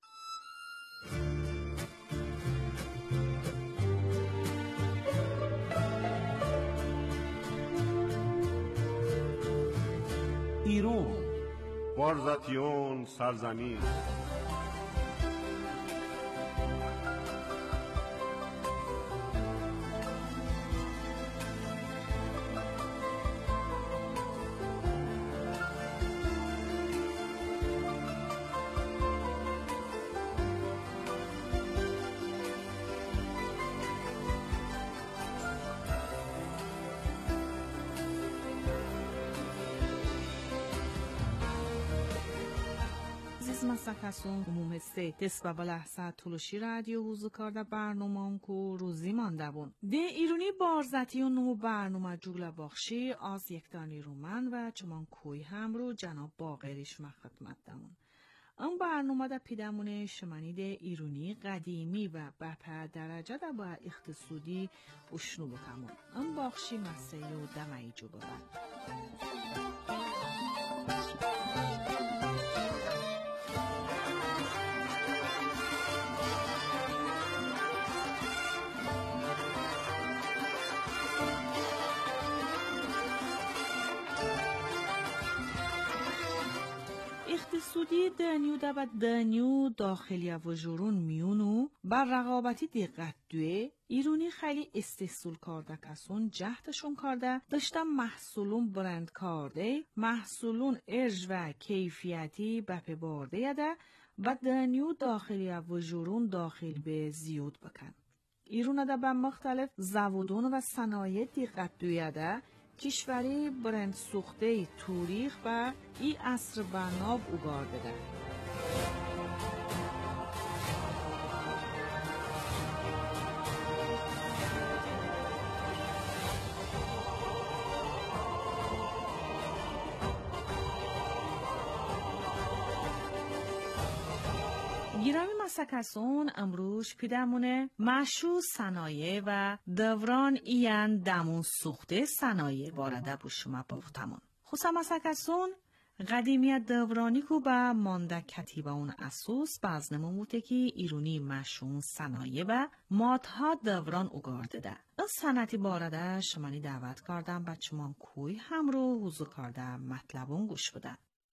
ایران وارزاتیون سرزمین عزیز مسکسون عموم سه دست و بلحظه تلوشی رادیو حوزو کارده برنامه کو روزی مانده بون. ده ایرونی بارزتی و نمو برنامه جوگل باخشی از یکتانی رومن و چمان کوی هم رو جناب باقریش مخدمت دمون. اون برنامه دا پیدمونه شمانید ایرونی قدیمی و بپر درجه دا با اقتصادی اشنو بکمون. اون باخشی مسیح و دمایی جو ببن. اقتصادی دنیو دا با دنیو داخلی و جورون میونو بر رقابتی دقت دوه ایرونی خیلی استحصول کرده کسون جهتشون کرده داشتن محصولون برند کرده محصولون ارج و کیفیتی بپی برده یده و دنیو داخلی و جورون داخل به زیاد بکن. ایرون دا با مختلف زوودون و صنایع دقت دوه یده کشوری برند سوخته توریخ و ای عصر بناب اوگارده ده. گیرامی مسکسون امروز پیدمونه مشو صنایع و دوران ایان دمون سوخته صنایع وارده بو شما بافتمون. خوصا مسکسون قدیمیت دورانی کو با مانده کتیبه اون اسوس بازنمون بوده که ایرونی مشون صنایع و مادها دوران اوگارده ده. این سنتی بارده شمانی دعوت کردم بچه من کوی هم رو حضور کرده مطلبون گوش بده.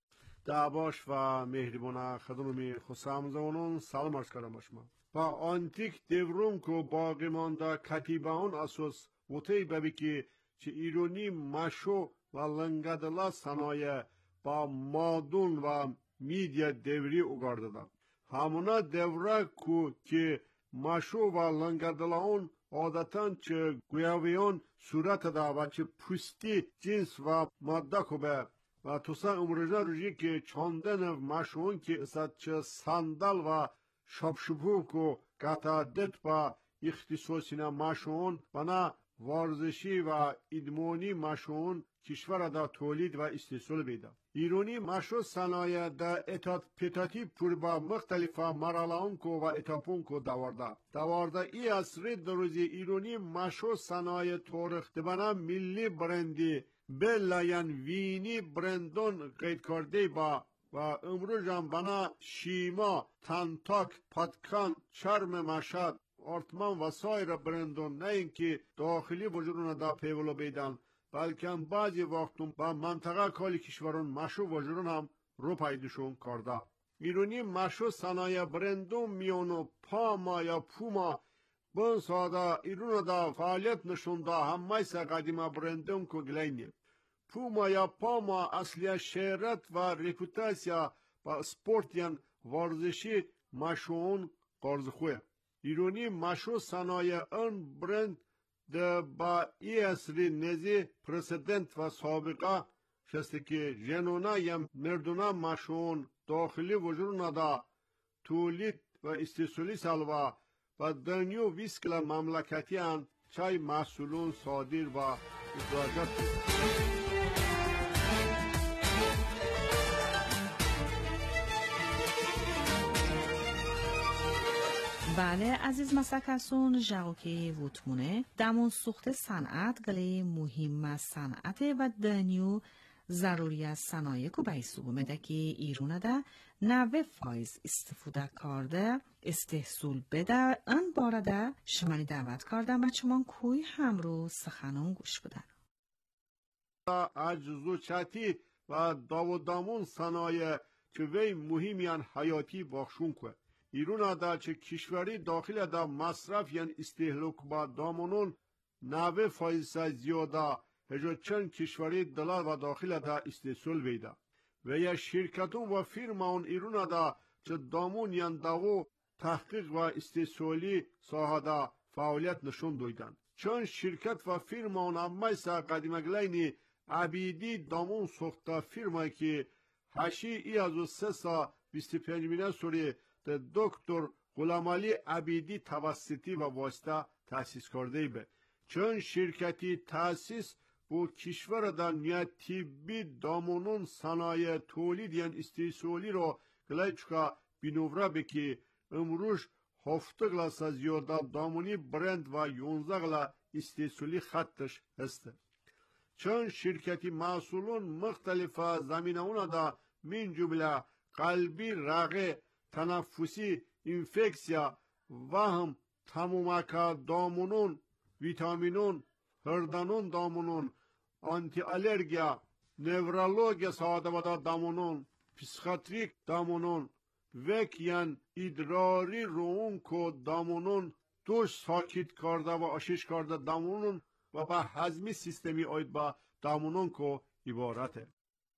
دعواش و مهربانه خدممی خسام زونون سلام عرض کردم شما. با آنتیک دورون کو باقی مانده کتیبه اون اساس وطی ببی که چه ایرانی مشو و لنگدلا صنایع با مادون و میدیا دوری اگارده ده. همونا دوره کو که مشو و لنگدلا اون عادتاً چه گویاویون صورت ده و چه پوستی جنس و ماده کو به و توسا امروزه روزی که چاندن مشون که اصد چه صندل و شبشبو کو قطعدت با اختصاصینا مشون بنا ورزشی و ادمانی مشون کشور دا تولید و استحصال بیده. ایرانی مشو صنایع دا اتات پتاتی پر با مختلف مرالان کو و اتاپون کو دوارده. دوارده ای اصری دروزی ایرانی مشو صنایع تورخ دبنا ملی برندی بلاین وینی برندون قید کرده با و امروز هم بنا شیما، تانتاک، پتکان، چرم مشهد، آرتمان و سایر برندون نه اینکه داخلی وجودون دا پیولو بیدن بلکه بعضی وقتون با منطقه کالی کشورون مشو وجودون هم رو پیدشون کرده. ایرانی مشو صنایع برندون میونو پاما یا پوما بون ساده ایرون دا فعالیت نشون دا همه سا قدیمه برندون کو گلینی. پوما یا پاما اصلی شهرت و رپوتاسیا با سپورتیان ورزشی مشون قرض خواه. ایرانی مشو صنایع ان برند ده با ای اصلی نزی پرسیدنت و سابقه شسته که جنونا یا مردونا مشون داخلی وجود ندا تولید و استحصالی سالوا و دنیو ویسکل مملکتیان چای محصولون صادر و اخراجات بله عزیز مسکسون جاوکی وطمونه دمون سوخت صنعت گلی مهم صنعت و دنیو ضروری از صنایع کو بیسو بمده که ایرونه ده نوه فایز استفاده کرده استحصول بده ان بارده شمانی دعوت کردم بچه من کوی هم رو سخنان گوش بدن. اجزو چتی و داودامون صنایع که وی مهمیان حیاتی باخشون که ایرون دا چه کشوری داخل دا مصرف یعنی استهلاک با دامونون نوه فایزه زیاده هجا چند کشوری دلار و داخل دا استحصال بیده و یا شرکتون و فرماون ایرون دا چه دامون یعنی داو تحقیق و استحصالی ساحه دا فعالیت نشون دویدن چند شرکت و فرماون اما ایسا قدیمگلینی عبیدی دامون سخته فرمایی که هشی ای از و سه سا بیست و پنج سوری ده دکتر غلامعلی عبیدی توسطی و واسطه تأسیس کرده به. چون شرکتی تأسیس bu kişvara niyatibi damonun sanayi tolidiyen istisoli ro glayçka binovra beki ömruş haftıgla saziyoda damoni brand ve yonzagla istisoli hattış heste. Çön şirketi masulun muhtelifa zaminauna da min cümle kalbi rağe tanaffusi infeksiya vahm tamumaka damonun vitaminun hırdanın damunun, anti-alergiya, nevrologiya sağdavada damunun, psikatrik damunun, vekyen idrari roğun ko damunun, duş sakit karda ve aşiş karda damunun ve ba hazmi sistemi oid ba damunun ko ibarate.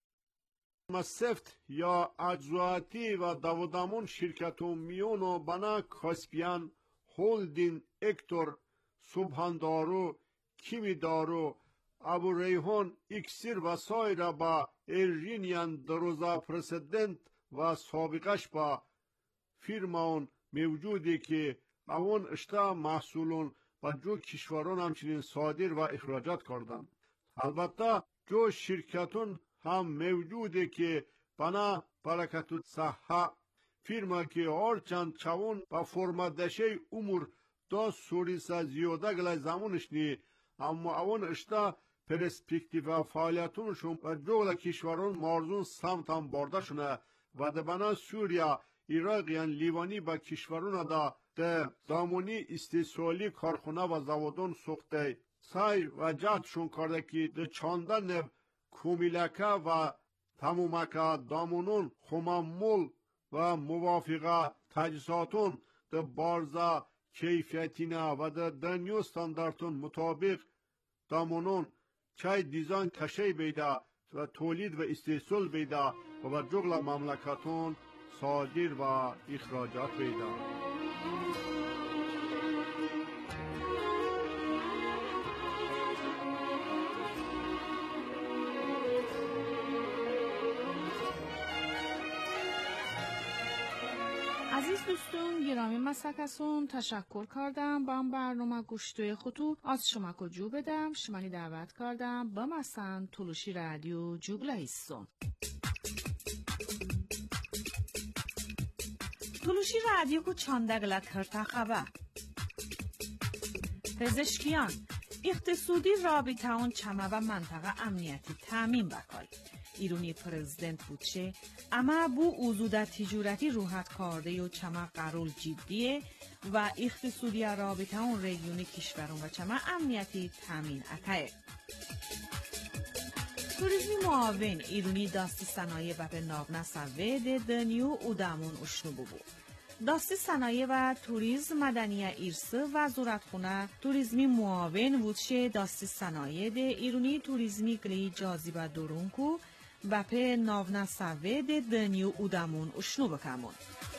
Maseft ya aczuati ve davudamun şirketun miyonu bana Kaspiyan, Holding, Ektor, Subhandaru, Kimi Daru, Abu Reyhan, iksir و سایر با ارژینیان دروزا پرسیدنت و سابقش با فیرماون موجودی که اون اشتا محصولون و جو کشوران همچنین صادر و اخراجات کردن. البته جو شرکتون هم موجوده که بنا برکت صحه firma ki orçan çavun ba formaddeşey umur da surisa ziyada gala zamanışni amma avon işta perspektiva faaliyatunuşun ve jola kişvarun marzun samtam bardaşına ve de bana Suriya, Irak yani Livani ba kişvaruna da de zamani istisali karxona ve zavodon sokte say ve cahdşun kardaki de çandan nev kumilaka ve tamumaka damunun xumamul و موافقه تجهیزاتون ده بارزا کیفیتینا و ده دنیو استاندارتون مطابق دامونون چای دیزاین تشی بیده و تولید و استحصال بیده و بر جغل مملکتون صادر و اخراجات بیده. عزیز دوستون گرامی مسکسون تشکر کردم با برنامه گوشتوی خطو از شما کجو بدم شمانی دعوت کردم با مسن تلوشی رادیو جوگلایستون تلوشی رادیو کو چاندگلا کرتا خبر پزشکیان اقتصادی رابطه اون چمه و منطقه امنیتی تامین بکاری ایرانی پرزیدنت بودشه اما بو اوزوده تجارتی روحت کارده و چما قرول جدیه و اقتصادی رابطه اون ریگیونی کشورون و چما امنیتی تامین اکه توریزمی معاون ایرانی داستی صنایع و به ناب نسوه ده دنیو او دامون اشنو ببو داستی صنایع و توریزم مدنی ایرسه و زورتخونه توریزمی معاون بودشه داستی صنایع ده ایرانی توریزمی گلی جاذبه دورونکو و په ناو نسوه ده دنیو اودمون اشنو بکمون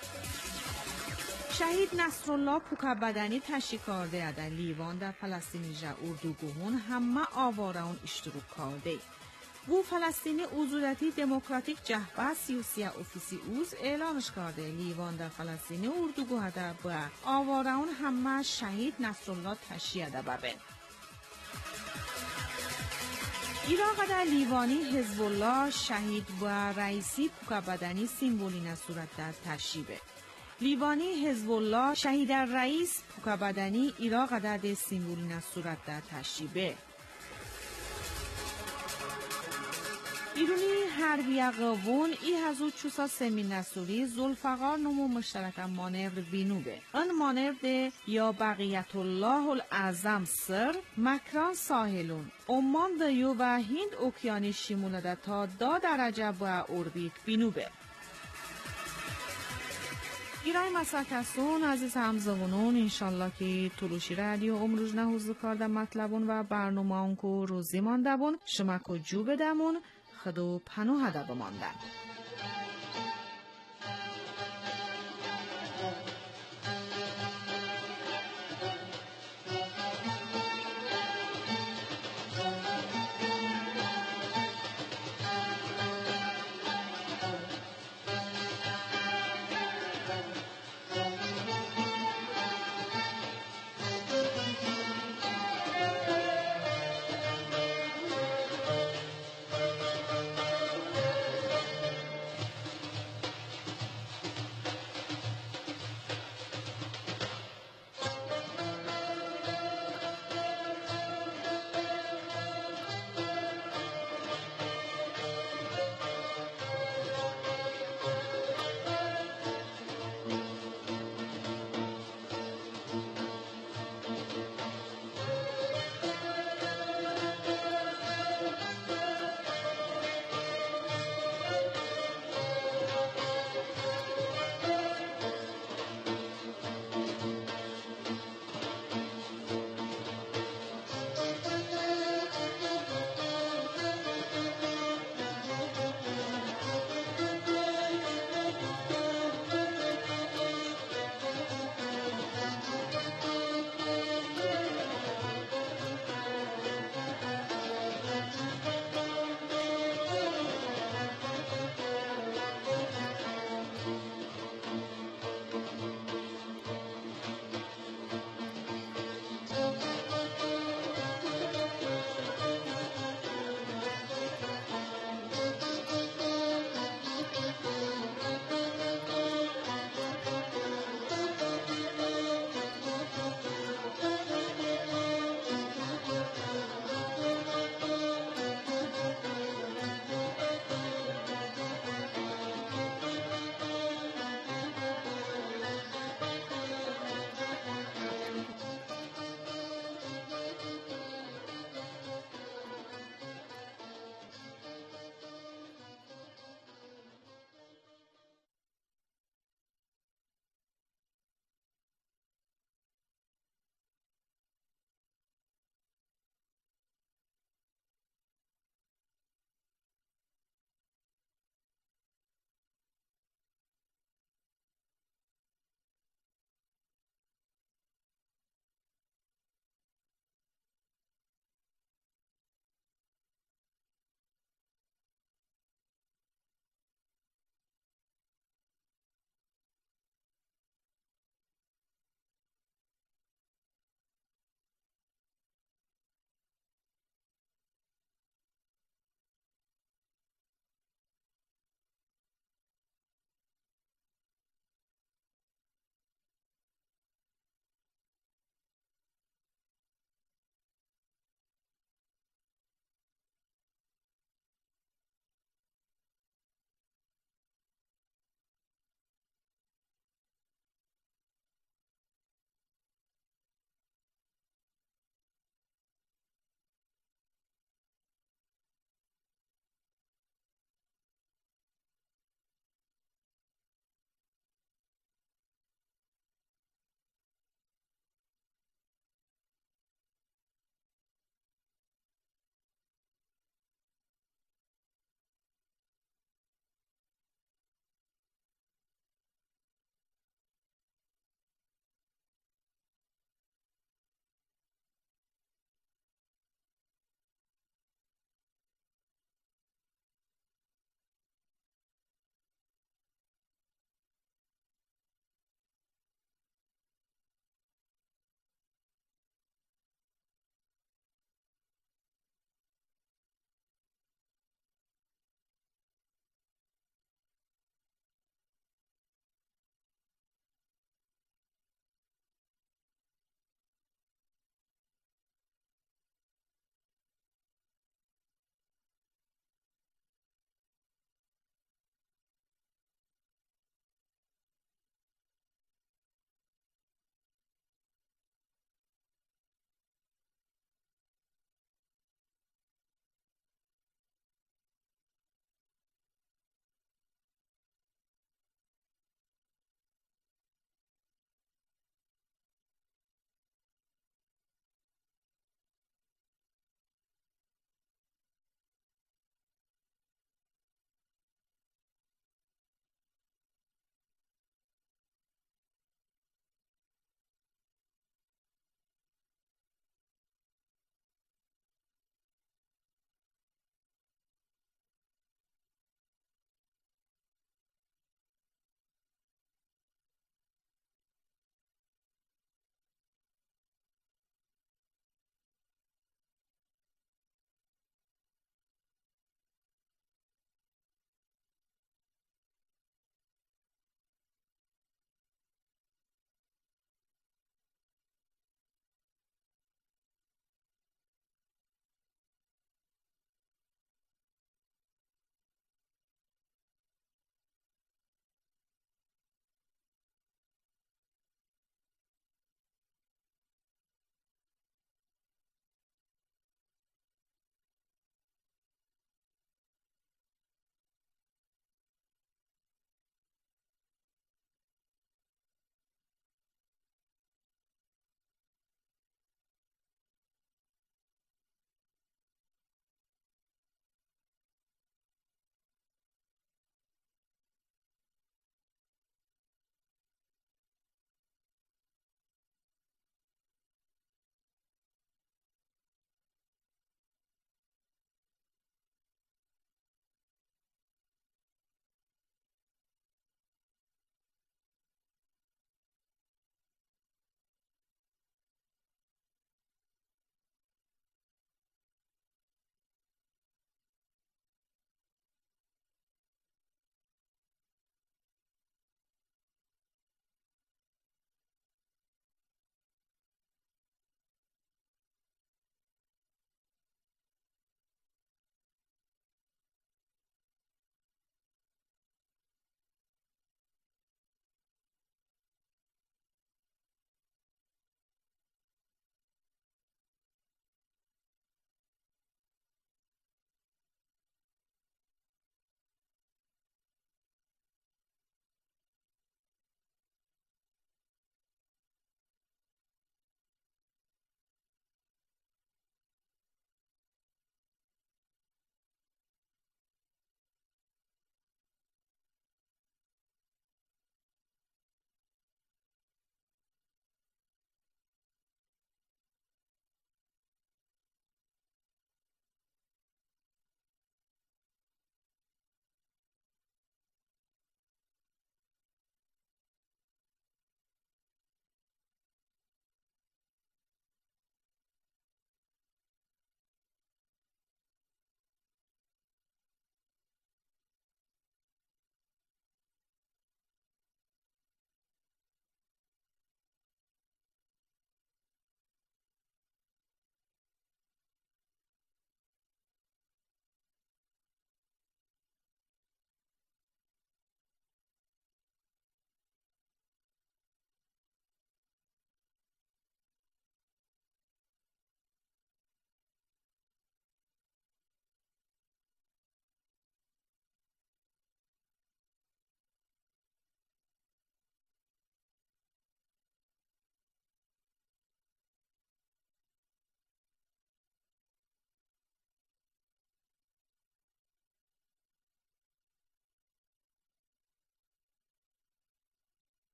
شهید نصرالله پوکا بدنی تشریح کرده در لیوان در فلسطینی جا اردوگوهون همه آواره اون اشتراک کرده بو فلسطینی اوزودتی دموکراتیک جهبه سیوسیا اوفیسی اوز اعلانش کرده لیوان در فلسطینی اردوگوه در با آواره اون همه شهید نصرالله تشریح ده ببین ایراق در لیوانی حزب الله شهید و رئیسی پوکا بدنی سیمبولی نصورت در تشریبه لیوانی حزب الله شهید رئیس پوکا بدنی ایراق در سیمبولی نصورت در تشریبه ایرونی حربیه قوون ای هزو چوسا سمین نصوری زلفقار نمو مشترک مانور بینوبه ان مانور ده یا بقیت الله الاعظم سر مکران ساحلون عمان دیو و هند اوکیانی شیمونده تا دا درجه و اوربیت بینوبه ایرای مساکسون عزیز همزمونون انشالله که تلوشی رادیو امروز نهوزو کارده مطلبون و برنامه اون که روزی مانده بون شما که جو بدمون خدو پنوه ده بمانده